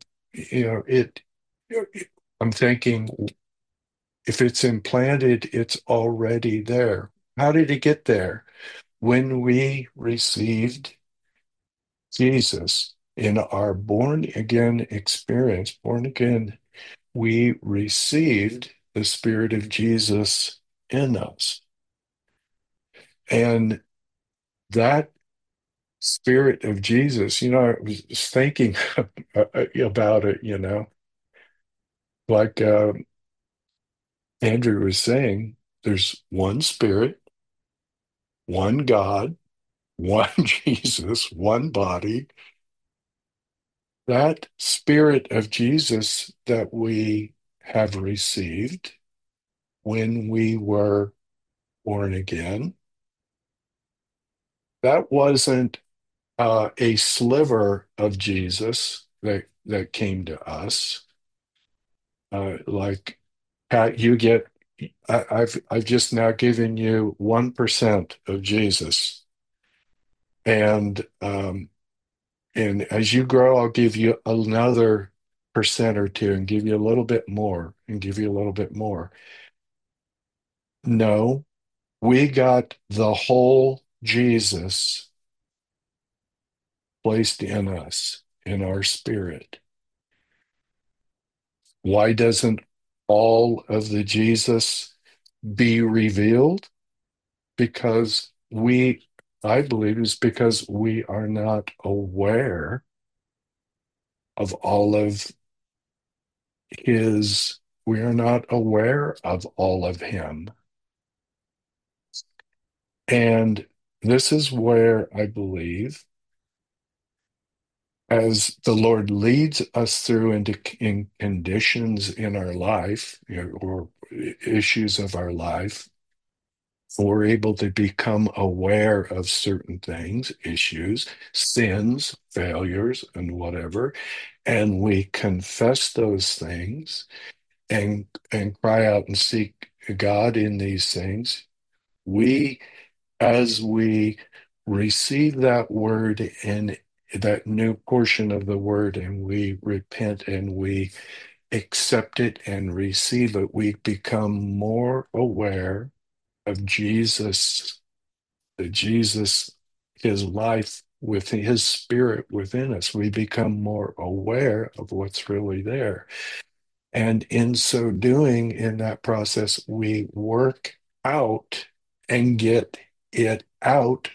I'm thinking, if it's implanted, it's already there. How did it get there? When we received Jesus in our born again experience, born again, we received the Spirit of Jesus in us. And that Spirit of Jesus, I was thinking about it, like Andrew was saying, there's one Spirit, one God, one Jesus, one body. That Spirit of Jesus that we have received when we were born again, that wasn't a sliver of Jesus that came to us. Like, Pat, I've just now given you 1% of Jesus, and as you grow, I'll give you another percent or two, and give you a little bit more, and give you a little bit more. No, we got the whole Jesus placed in us, in our spirit. Why doesn't all of the Jesus be revealed? Because I believe it's because we are not aware of all of we are not aware of all of him. And this is where I believe, as the Lord leads us through in conditions in our life, or issues of our life, We're able to become aware of certain things, issues, sins, failures, and whatever, and we confess those things and cry out and seek God in these things. We, as we receive that word and that new portion of the word, and we repent and we accept it and receive it, we become more aware of Jesus, his life with his spirit within us. We become more aware of what's really there. And in so doing, in that process, we work out and get it out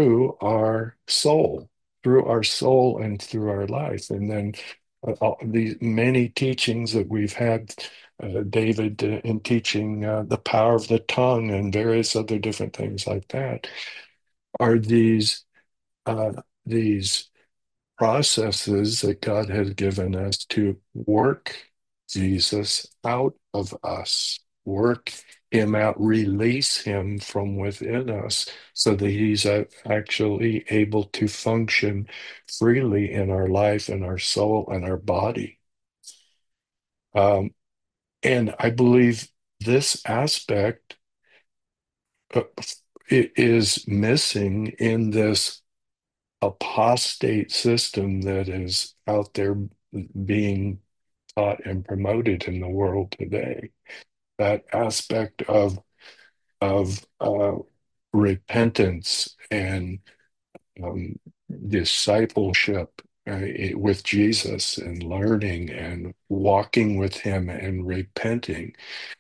through our soul and through our life. And then the many teachings that we've had, David, in teaching the power of the tongue and various other different things like that, are uh, these processes that God has given us to work Jesus out of us, work him out, release him from within us so that he's actually able to function freely in our life and our soul and our body. And I believe this aspect it is missing in this apostate system that is out there being taught and promoted in the world today. That aspect of repentance and um, discipleship with Jesus and learning and walking with him and repenting.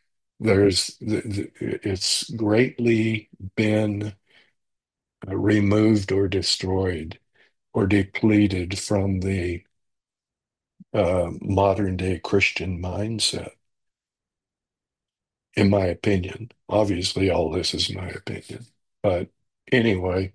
It's greatly been removed or destroyed or depleted from the modern day Christian mindset, in my opinion. Obviously, all this is my opinion. But anyway,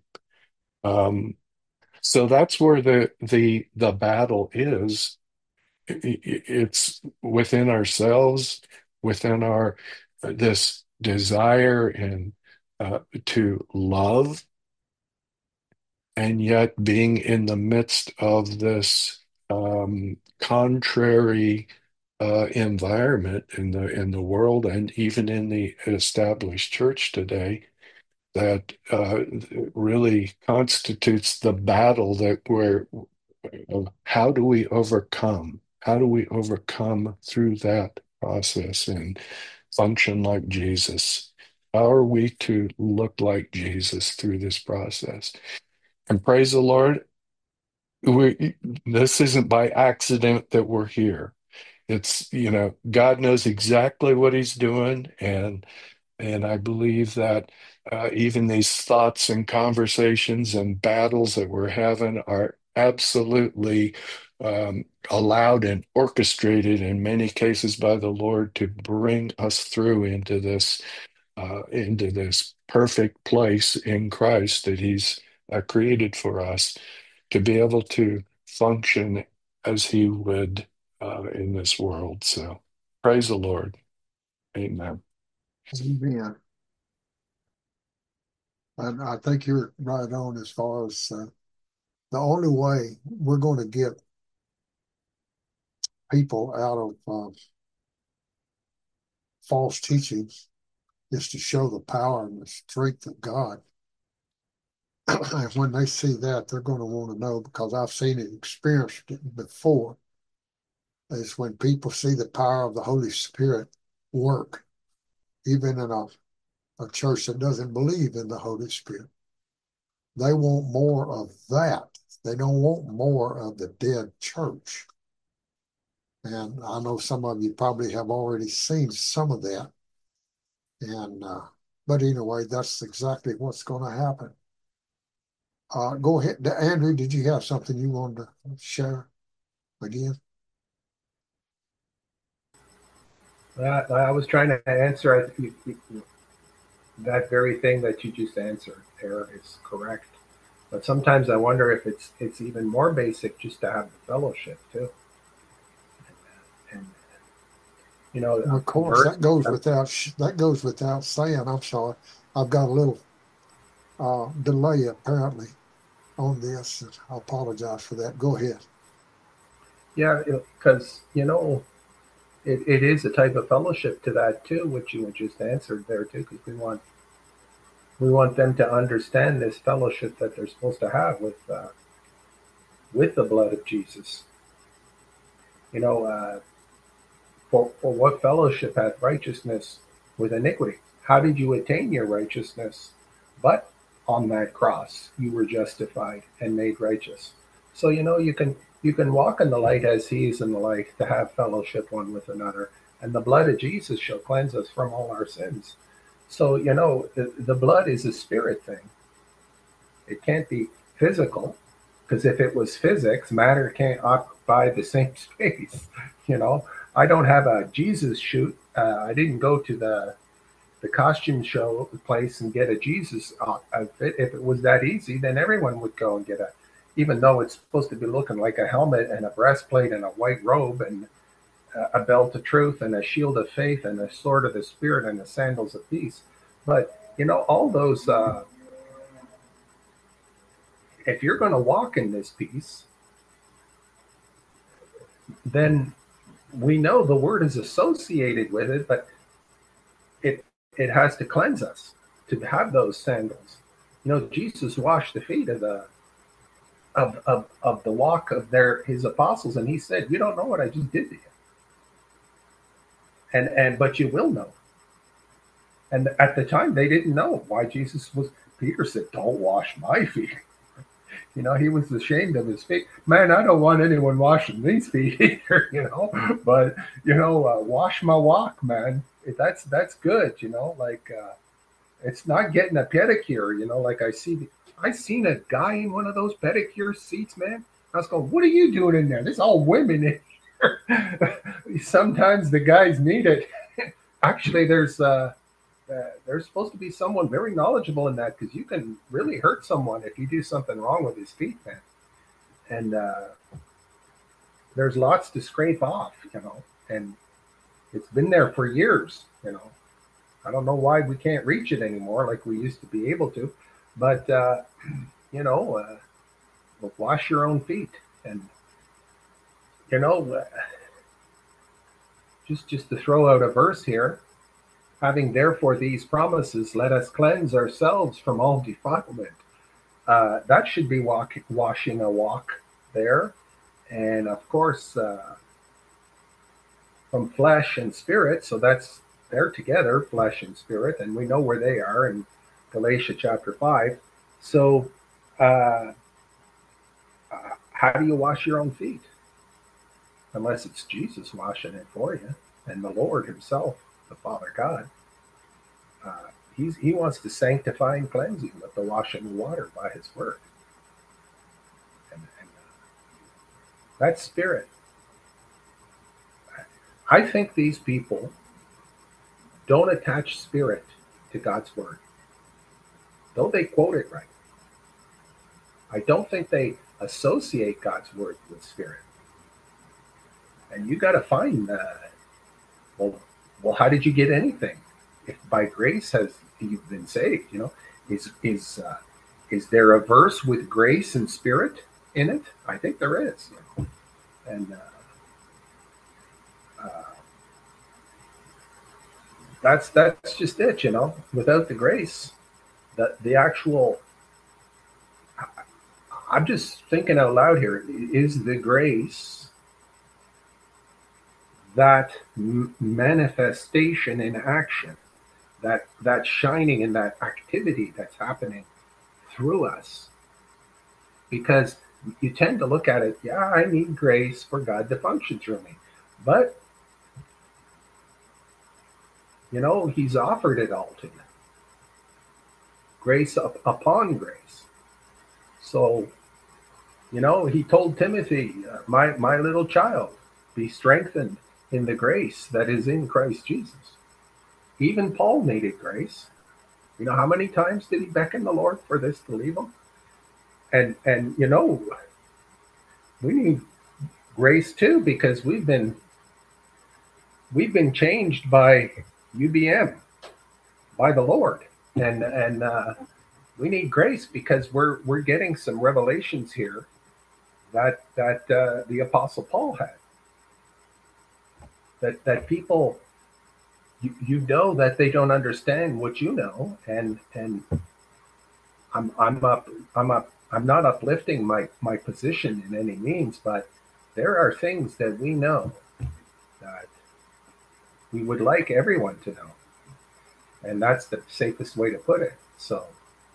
so that's where the battle is. It's within ourselves, within our this desire and to love, and yet being in the midst of this contrary environment in the world and even in the established church today that really constitutes the battle that we're of how do we overcome? How do we overcome through that process and function like Jesus? How are we to look like Jesus through this process? And praise the Lord, this isn't by accident that we're here. It's, God knows exactly what he's doing. And I believe that even these thoughts and conversations and battles that we're having are absolutely allowed and orchestrated in many cases by the Lord to bring us through into this perfect place in Christ that he's created for us to be able to function as he would in this world. So praise the Lord. Amen. Amen. And I think you're right on as far as the only way we're going to get people out of false teachings is to show the power and the strength of God. And when they see that, they're going to want to know, because I've seen it, experienced it before, is when people see the power of the Holy Spirit work, even in a church that doesn't believe in the Holy Spirit. They want more of that. They don't want more of the dead church. And I know some of you probably have already seen some of that. And but anyway, that's exactly what's going to happen. Go ahead, Andrew. Did you have something you wanted to share again? I was trying to answer that very thing that you just answered there is correct. But sometimes I wonder if it's even more basic just to have the fellowship too. And of course, that goes without saying. I'm sorry. I've got a little delay apparently on this, and I apologize for that. Go ahead. Yeah, because, it is a type of fellowship to that too, which you had just answered there too, because we want them to understand this fellowship that they're supposed to have with the blood of Jesus. For what fellowship hath righteousness with iniquity? How did you attain your righteousness? But on that cross you were justified and made righteous. So you can walk in the light as he is in the light, to have fellowship one with another. And the blood of Jesus shall cleanse us from all our sins. So the blood is a spirit thing. It can't be physical, because if it was physics, matter can't occupy the same space. I don't have a Jesus shoot. I didn't go to the costume show place and get a Jesus outfit. If it was that easy, then everyone would go and get even though it's supposed to be looking like a helmet and a breastplate and a white robe and a belt of truth and a shield of faith and a sword of the spirit and the sandals of peace. But all those, if you're going to walk in this peace, then we know the word is associated with it, but it has to cleanse us to have those sandals. Jesus washed the feet of the walk of his apostles, and he said, "You don't know what I just did to you, but you will know." And at the time, they didn't know why Jesus was. Peter said, "Don't wash my feet." He was ashamed of his feet. Man, I don't want anyone washing these feet either, But, wash my walk, man. That's good, it's not getting a pedicure, like I seen a guy in one of those pedicure seats, man. I was going, what are you doing in there? There's all women in here. Sometimes the guys need it. Actually, there's supposed to be someone very knowledgeable in that, because you can really hurt someone if you do something wrong with his feet, man. And there's lots to scrape off, and it's been there for years, I don't know why we can't reach it anymore like we used to be able to, but wash your own feet. And just to throw out a verse here, having therefore these promises, let us cleanse ourselves from all defilement. That should be washing a walk there. And of course, from flesh and spirit. So they're together, flesh and spirit, and we know where they are in Galatians chapter 5. So how do you wash your own feet? Unless it's Jesus washing it for you, and the Lord himself, the Father God. He wants to sanctify and cleanse you with the washing of water by his word. And that's spirit. I think these people don't attach spirit to God's word, though they quote it right. I don't think they associate God's word with spirit. And you got to find, well, how did you get anything? If by grace has you've been saved, is there a verse with grace and spirit in it? I think there is. And that's just it, without the grace, the actual, I'm just thinking out loud here, is the grace that manifestation in action, that shining and that activity that's happening through us. Because you tend to look at it, yeah, I need grace for God to function through me. But, he's offered it all to you. Grace upon grace. So, he told Timothy, my little child, be strengthened in the grace that is in Christ Jesus. Even Paul needed grace. How many times did he beckon the Lord for this to leave him? And we need grace too, because we've been changed by UBM, by the Lord. and we need grace because we're getting some revelations here that the Apostle Paul had. That people, you know that they don't understand what you know, and I'm not uplifting my position in any means, but there are things that we know that we would like everyone to know, and that's the safest way to put it. So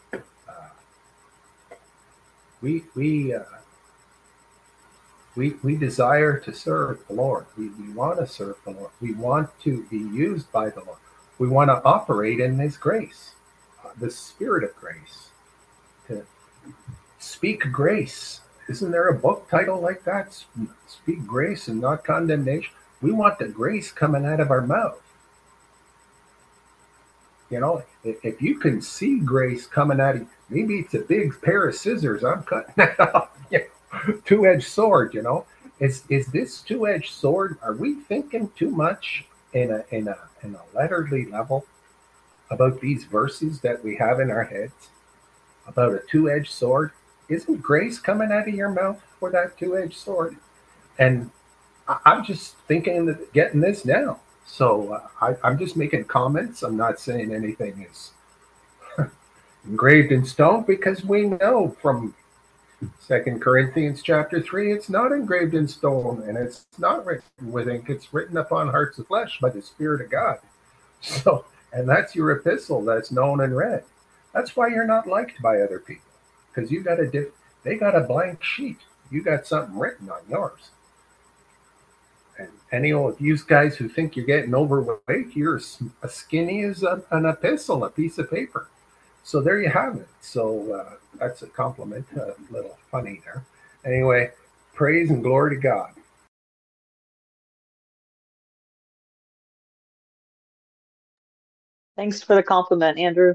we desire to serve the Lord. We want to serve the Lord. We want to be used by the Lord. We want to operate in His grace, the Spirit of grace, to speak grace. Isn't there a book title like that? Speak grace and not condemnation. We want the grace coming out of our mouth. You know, if you can see grace coming out of you, maybe it's a big pair of scissors. I'm cutting that off. You know, two-edged sword. You know, is this two-edged sword? Are we thinking too much in a letterly level about these verses that we have in our heads about a two-edged sword? Isn't grace coming out of your mouth for that two-edged sword? And I'm just thinking of getting this now. So I'm just making comments. I'm not saying anything is engraved in stone, because we know from 2 Corinthians chapter 3, it's not engraved in stone, and it's not written with ink. It's written upon hearts of flesh by the Spirit of God. So, and that's your epistle that's known and read. That's why you're not liked by other people, because you got they got a blank sheet. You got something written on yours. And any of you guys who think you're getting overweight, you're as skinny as an epistle, a piece of paper. So there you have it. So that's a compliment, a little funny there. Anyway, praise and glory to God. Thanks for the compliment, Andrew.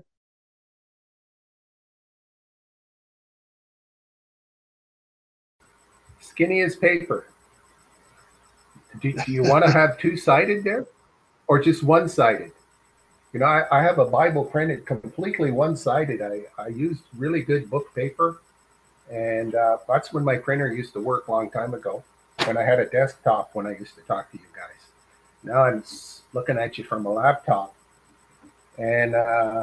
Skinny as paper. Do you want to have two-sided there, or just one-sided? You know, I have a Bible printed completely one-sided. I used really good book paper, and that's when my printer used to work a long time ago, when I had a desktop when I used to talk to you guys. Now I'm looking at you from a laptop, and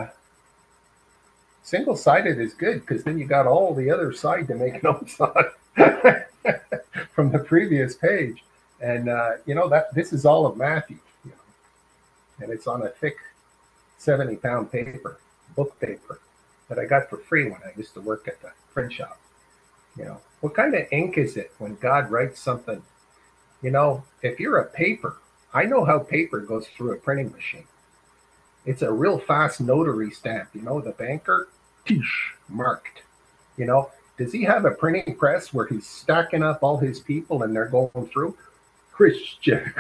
single-sided is good, because then you got all the other side to make notes on from the previous page. And you know, that this is all of Matthew, you know, and it's on a thick 70-pound paper, book paper, that I got for free when I used to work at the print shop. You know, what kind of ink is it when God writes something? You know, if you're a paper, I know how paper goes through a printing machine. It's a real fast notary stamp. You know, the banker, marked. You know, does he have a printing press where he's stacking up all his people and they're going through? Christian.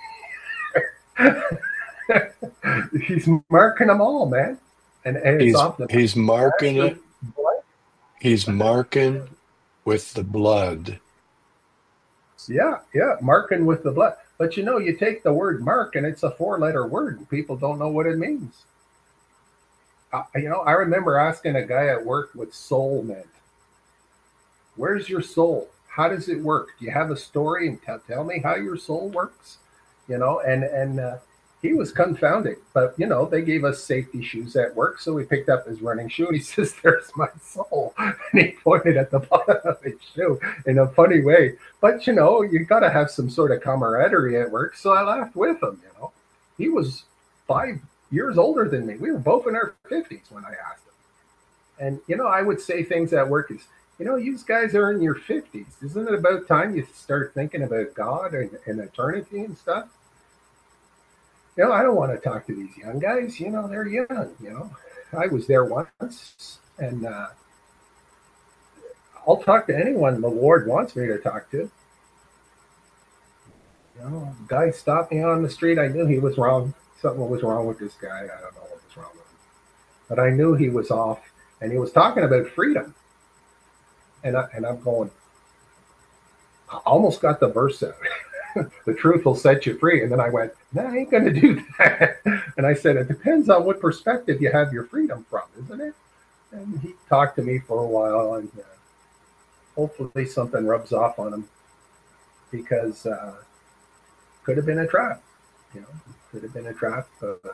He's marking them all, man. And it's off the he's marking it. He's marking with the blood. Yeah, marking with the blood. But you know, you take the word mark and it's a 4-letter word and people don't know what it means. You know, I remember asking a guy at work what soul meant. Where's your soul? How does it work? Do you have a story and tell me how your soul works? You know, and he was confounded. But, you know, they gave us safety shoes at work. So he picked up his running shoe and he says, "There's my soul." And he pointed at the bottom of his shoe in a funny way. But, you know, you got to have some sort of camaraderie at work. So I laughed with him, you know. He was 5 years older than me. We were both in our 50s when I asked him. And, you know, I would say things at work is, you know, you guys are in your 50s. Isn't it about time you start thinking about God and eternity and stuff? You know, I don't want to talk to these young guys. You know, they're young, you know. I was there once, and I'll talk to anyone the Lord wants me to talk to. You know, a guy stopped me on the street. I knew he was wrong. Something was wrong with this guy. I don't know what was wrong with him. But I knew he was off, and he was talking about freedom. And I'm going, I almost got the verse out. The truth will set you free. And then I went, no, I ain't going to do that. And I said, it depends on what perspective you have your freedom from, isn't it? And he talked to me for a while, and hopefully something rubs off on him, because could have been a trap, could have been a trap.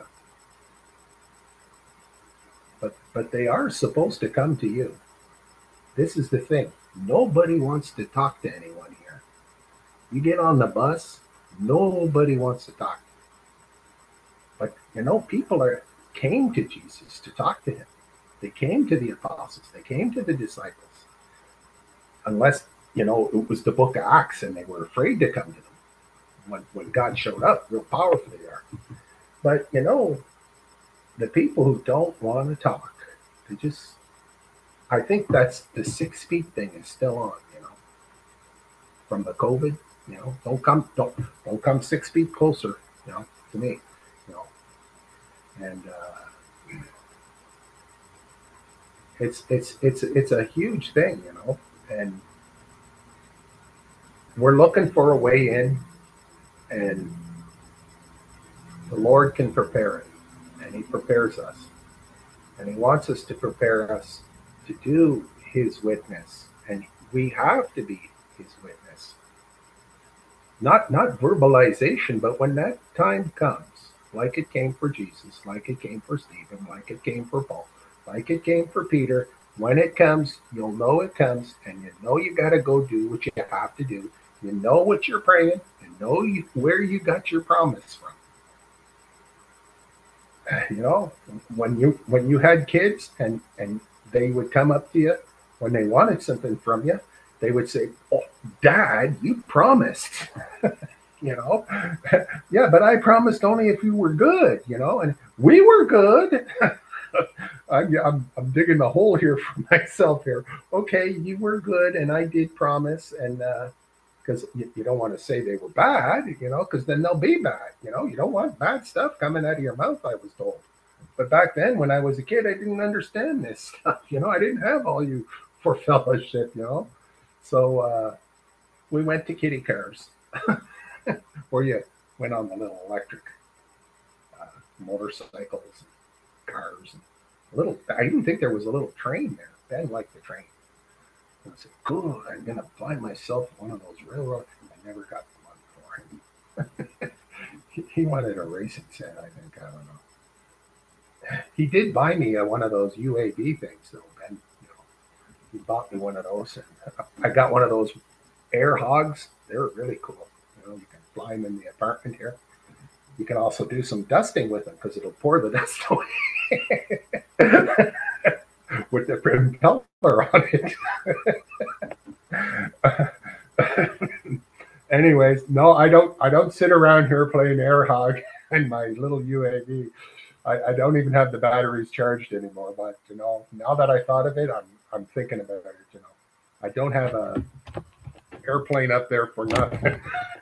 But they are supposed to come to you. This is the thing. Nobody wants to talk to anyone here. You get on the bus, nobody wants to talk to you. But people came to Jesus to talk to him. They came to the apostles. They came to the disciples. Unless, it was the book of Acts and they were afraid to come to them when God showed up real powerfully there. But, the people who don't want to talk, I think that's the 6 feet thing is still on, from the COVID, don't come 6 feet closer, to me, and it's a huge thing, and we're looking for a way in, and the Lord can prepare it, and he prepares us, and he wants us to prepare us to do his witness, and we have to be his witness. Not verbalization, but when that time comes, like it came for Jesus, like it came for Stephen, like it came for Paul, like it came for Peter, when it comes, you'll know it comes, and you got to go do what you have to do. You know what you're praying, and where you got your promise from. When you had kids and they would come up to you when they wanted something from you, they would say, "Oh, Dad, you promised." Yeah, but I promised only if you were good, and we were good. I'm digging a hole here for myself here. Okay, you were good, and I did promise, and because you don't want to say they were bad, because then they'll be bad. You don't want bad stuff coming out of your mouth, I was told. But back then, when I was a kid, I didn't understand this stuff. I didn't have all you for fellowship, So we went to kitty cars, where you went on the little electric motorcycles, and cars, and I didn't think there was a little train there. Ben liked the train. I said, "Good, I'm gonna buy myself one of those railroad." I never got one for him. He wanted a racing set, I think. I don't know. He did buy me one of those UAV things, though, Ben. He bought me one of those. I got one of those air hogs. They're really cool. You can fly them in the apartment here. You can also do some dusting with them because it'll pour the dust away with the propeller on it. Anyways, no, I don't sit around here playing air hog and my little UAV. I don't even have the batteries charged anymore. But now that I thought of it, I'm thinking about it. I don't have a airplane up there for nothing.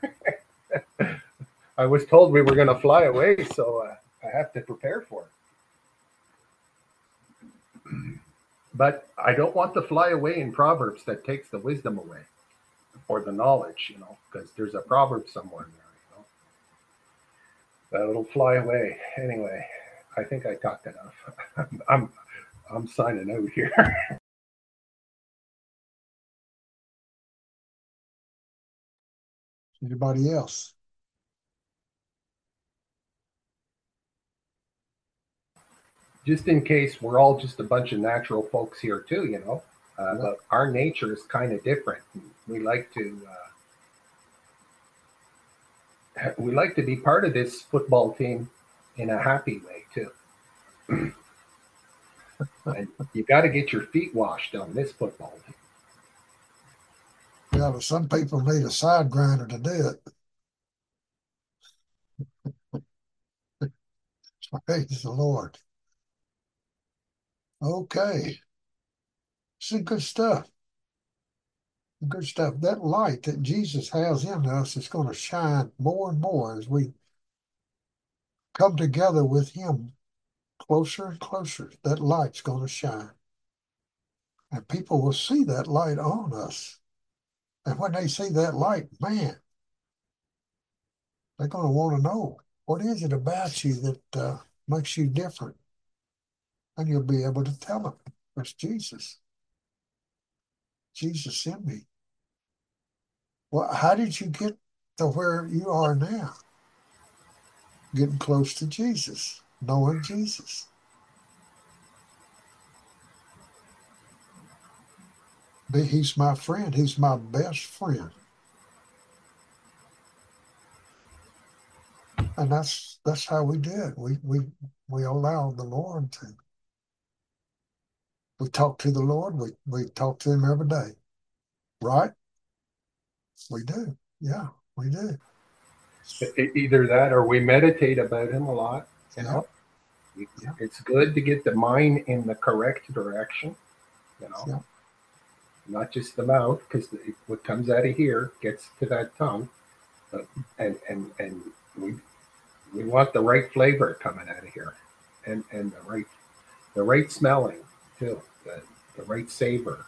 I was told we were going to fly away, so I have to prepare for it. But I don't want to fly away in Proverbs that takes the wisdom away or the knowledge, because there's a proverb somewhere there, that it'll fly away. Anyway, I think I talked enough. I'm signing out here. Anybody else? Just in case, we're all just a bunch of natural folks here too, but our nature is kind of different. We like to be part of this football team in a happy way too. And you got to get your feet washed on this football team. Yeah, but some people need a side grinder to do it. Praise the Lord. Okay. Some good stuff. Good stuff. That light that Jesus has in us is going to shine more and more as we come together with him closer and closer. That light's going to shine. And people will see that light on us. And when they see that light, man, They're going to want to know, what is it about you that makes you different? And you'll be able to tell them, it's Jesus. Jesus in me. Well, how did you get to where you are now? Getting close to Jesus, knowing Jesus. He's my friend. He's my best friend. And that's how we do it. We allow the Lord to. We talk to the Lord. We talk to him every day. Right? We do. Yeah, we do. Either that or we meditate about him a lot. You know, Yeah. It's good to get the mind in the correct direction. You know, Yeah. not just the mouth, because what comes out of here gets to that tongue, and we want the right flavor coming out of here, and the right smelling too, the right savor.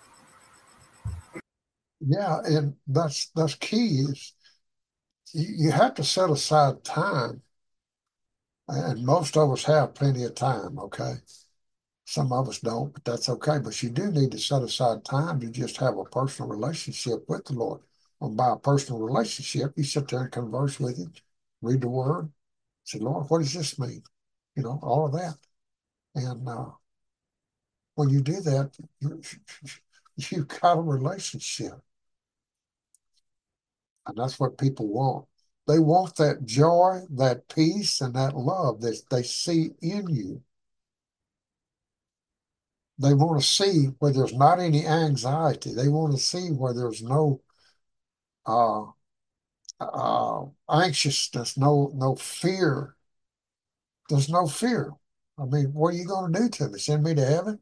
Yeah, and that's key. Is you have to set aside time, and most of us have plenty of time. Okay, some of us don't, but that's okay. But you do need to set aside time to just have a personal relationship with the Lord. And by a personal relationship, you sit there and converse with him, read the Word, say, Lord, what does this mean? You know, all of that. And when you do that, you've got a relationship. And that's what people want. They want that joy, that peace, and that love that they see in you. They want to see where there's not any anxiety. They want to see where there's no uh, anxiousness, no fear. There's no fear. I mean, what are you going to do to me? Send me to heaven?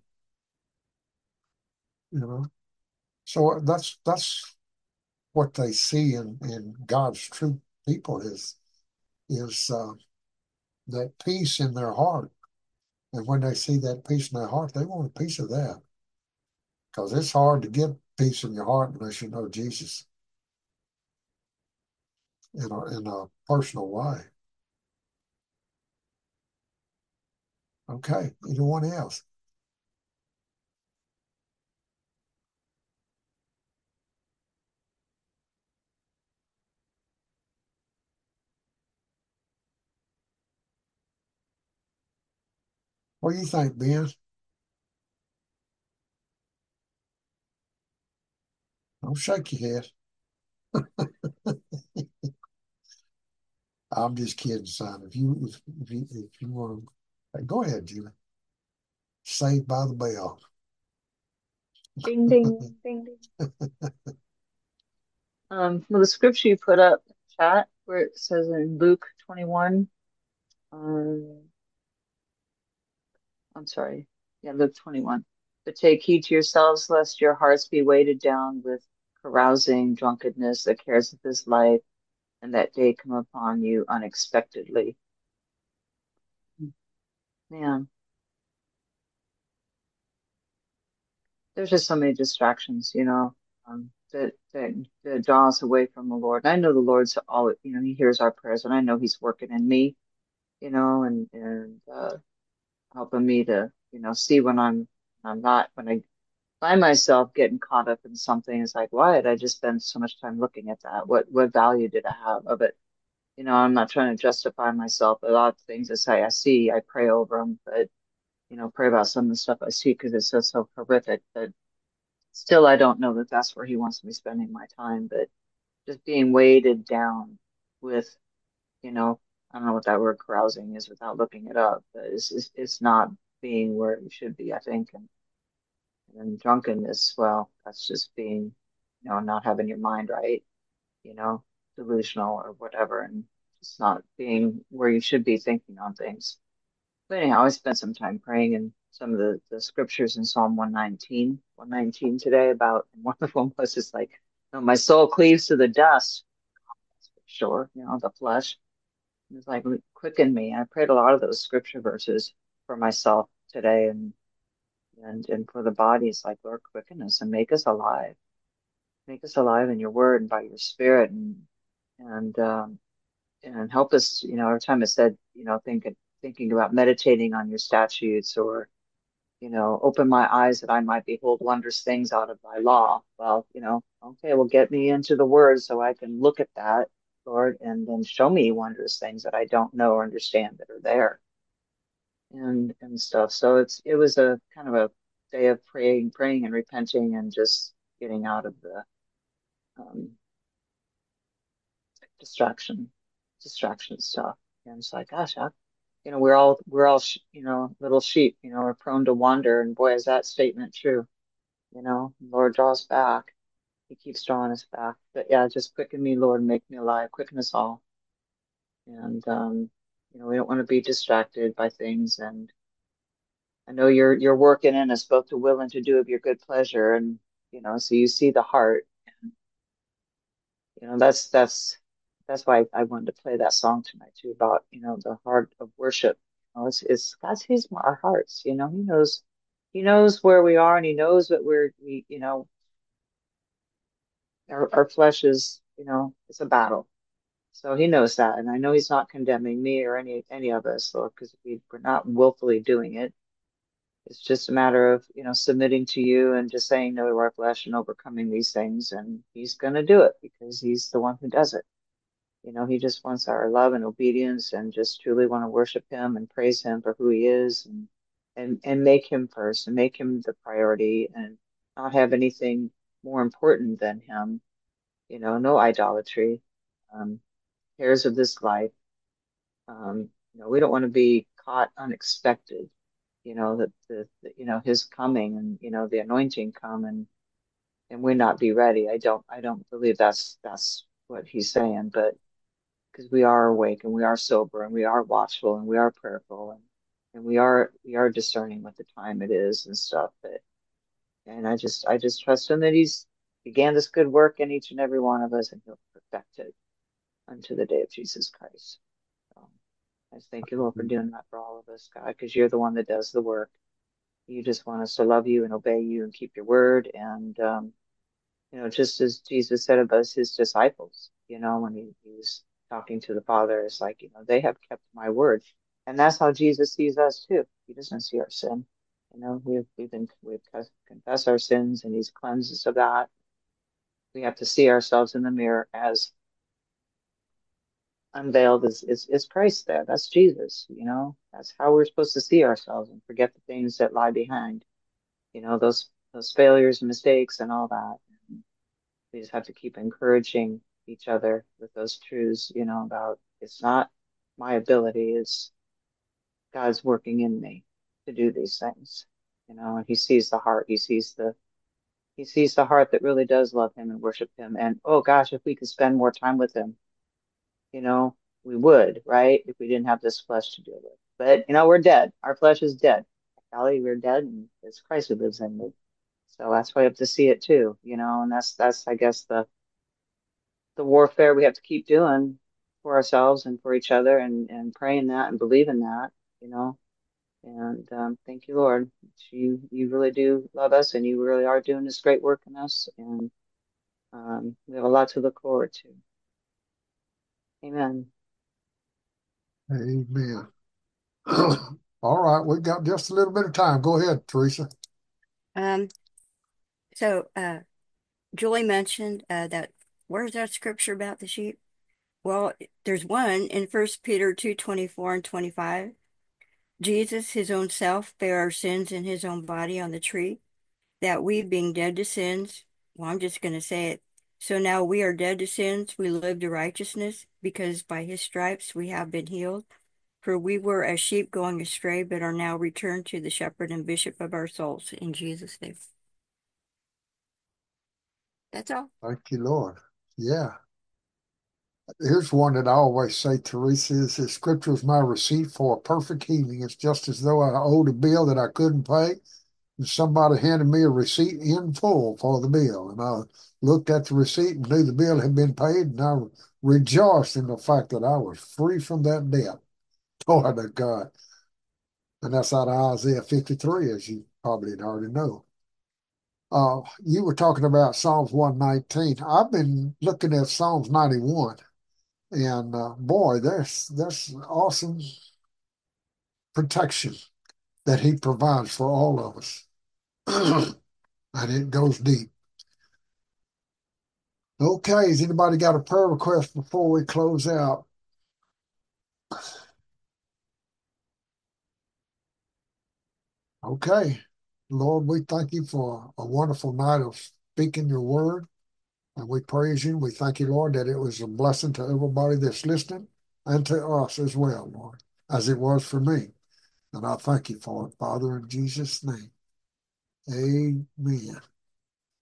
You know. So that's what they see in God's true people is that peace in their heart. And when they see that peace in their heart, they want a piece of that. Because it's hard to get peace in your heart unless you know Jesus in a personal way. Okay, anyone else? What do you think, Ben? Don't shake your head. I'm just kidding, son. If you want to, hey, go ahead, Julie. Saved by the bell. Ding, ding, ding, ding. Well, the scripture you put up, chat, where it says in Luke 21, um, I'm sorry, yeah, Luke 21. But take heed to yourselves, lest your hearts be weighted down with carousing, drunkenness, the cares of this life, and that day come upon you unexpectedly. Man, there's just so many distractions, that draw us away from the Lord. And I know the Lord's all, he hears our prayers, and I know he's working in me, and helping me to, see when I'm not, when I find myself getting caught up in something. It's like, why did I just spend so much time looking at that? What value did I have of it? I'm not trying to justify myself. A lot of things I see, I pray over them, but, pray about some of the stuff I see because it's so horrific. But still, I don't know that that's where he wants me spending my time. But just being weighted down with, I don't know what that word carousing is without looking it up, but it's not being where you should be, I think. And drunkenness, well, that's just being, not having your mind right, delusional or whatever, and just not being where you should be thinking on things. But anyhow, I spent some time praying in some of the scriptures in Psalm 119 today about, and one of them was just like, my soul cleaves to the dust, that's for sure, the flesh. It was like, quicken me. I prayed a lot of those scripture verses for myself today and for the body. It's like, Lord, quicken us and make us alive. Make us alive in your word and by your spirit. And and help us, every time it said, thinking about meditating on your statutes, or, open my eyes that I might behold wondrous things out of thy law. Well, okay, well, get me into the word so I can look at that, Lord, and then show me wondrous things that I don't know or understand that are there, and stuff. So it was a kind of a day of praying and repenting, and just getting out of the um, distraction, distraction stuff. And it's like, gosh, we're all little sheep. We're prone to wander. And boy, is that statement true. Lord draws back. He keeps drawing us back. But yeah, just quicken me, Lord, make me alive. Quicken us all. And we don't want to be distracted by things. And I know you're working in us both to will and to do of your good pleasure. And so you see the heart. And that's why I wanted to play that song tonight too, about the heart of worship. It's God sees our hearts. He knows where we are, and he knows what our flesh is. It's a battle. So he knows that, and I know he's not condemning me or any of us, Lord, because we're not willfully doing it. It's just a matter of submitting to you and just saying no to our flesh and overcoming these things, and he's going to do it because he's the one who does it. He just wants our love and obedience, and just truly want to worship him and praise him for who he is, and make him first, and make him the priority, and not have anything more important than him. No idolatry, cares of this life. We don't want to be caught unexpected. That his coming, and the anointing come, and we not be ready. I don't believe that's what he's saying, but because we are awake, and we are sober, and we are watchful, and we are prayerful, and we are discerning what the time it is and stuff. And I just trust him that he's began this good work in each and every one of us, and he'll perfect it unto the day of Jesus Christ. So I just thank you, Lord, for doing that for all of us, God, because you're the one that does the work. You just want us to love you and obey you and keep your word. And just as Jesus said of us, his disciples, when he was talking to the Father, it's like, they have kept my word. And that's how Jesus sees us too. He doesn't see our sin. We've confessed our sins, and he's cleansed us of that. We have to see ourselves in the mirror as unveiled is Christ there. That's Jesus, That's how we're supposed to see ourselves, and forget the things that lie behind, those failures and mistakes and all that. We just have to keep encouraging each other with those truths, about it's not my ability, it's God's working in me to do these things, and he sees the heart. He sees the heart that really does love him and worship him. And oh gosh, if we could spend more time with him, we would, right? If we didn't have this flesh to deal with. But we're dead. Our flesh is dead. Golly, we're dead, and it's Christ who lives in me. So that's why I have to see it too, and that's I guess the warfare we have to keep doing for ourselves and for each other, and praying that and believing that, and thank you, Lord. You really do love us, and you really are doing this great work in us, and we have a lot to look forward to. Amen. Amen. All right, we've got just a little bit of time. Go ahead, Teresa. So Julie mentioned that where's that scripture about the sheep? Well, there's one in 1 Peter 2:24 and 25. Jesus, his own self, bare our sins in his own body on the tree, that we, being dead to sins, well, I'm just going to say it. So now we are dead to sins, we live to righteousness, because by his stripes we have been healed. For we were as sheep going astray, but are now returned to the shepherd and bishop of our souls. In Jesus' name. That's all. Thank you, Lord. Yeah. Here's one that I always say, Teresa, is the scripture is my receipt for a perfect healing. It's just as though I owed a bill that I couldn't pay, and somebody handed me a receipt in full for the bill. And I looked at the receipt and knew the bill had been paid, and I rejoiced in the fact that I was free from that debt. Glory to God. And that's out of Isaiah 53, as you probably already know. You were talking about Psalms 119. I've been looking at Psalms 91. And boy, there's awesome protection that he provides for all of us. And it goes deep. Okay, has anybody got a prayer request before we close out? Okay. Lord, we thank you for a wonderful night of speaking your word. And we praise you. We thank you, Lord, that it was a blessing to everybody that's listening and to us as well, Lord, as it was for me. And I thank you for it, Father, in Jesus' name. Amen.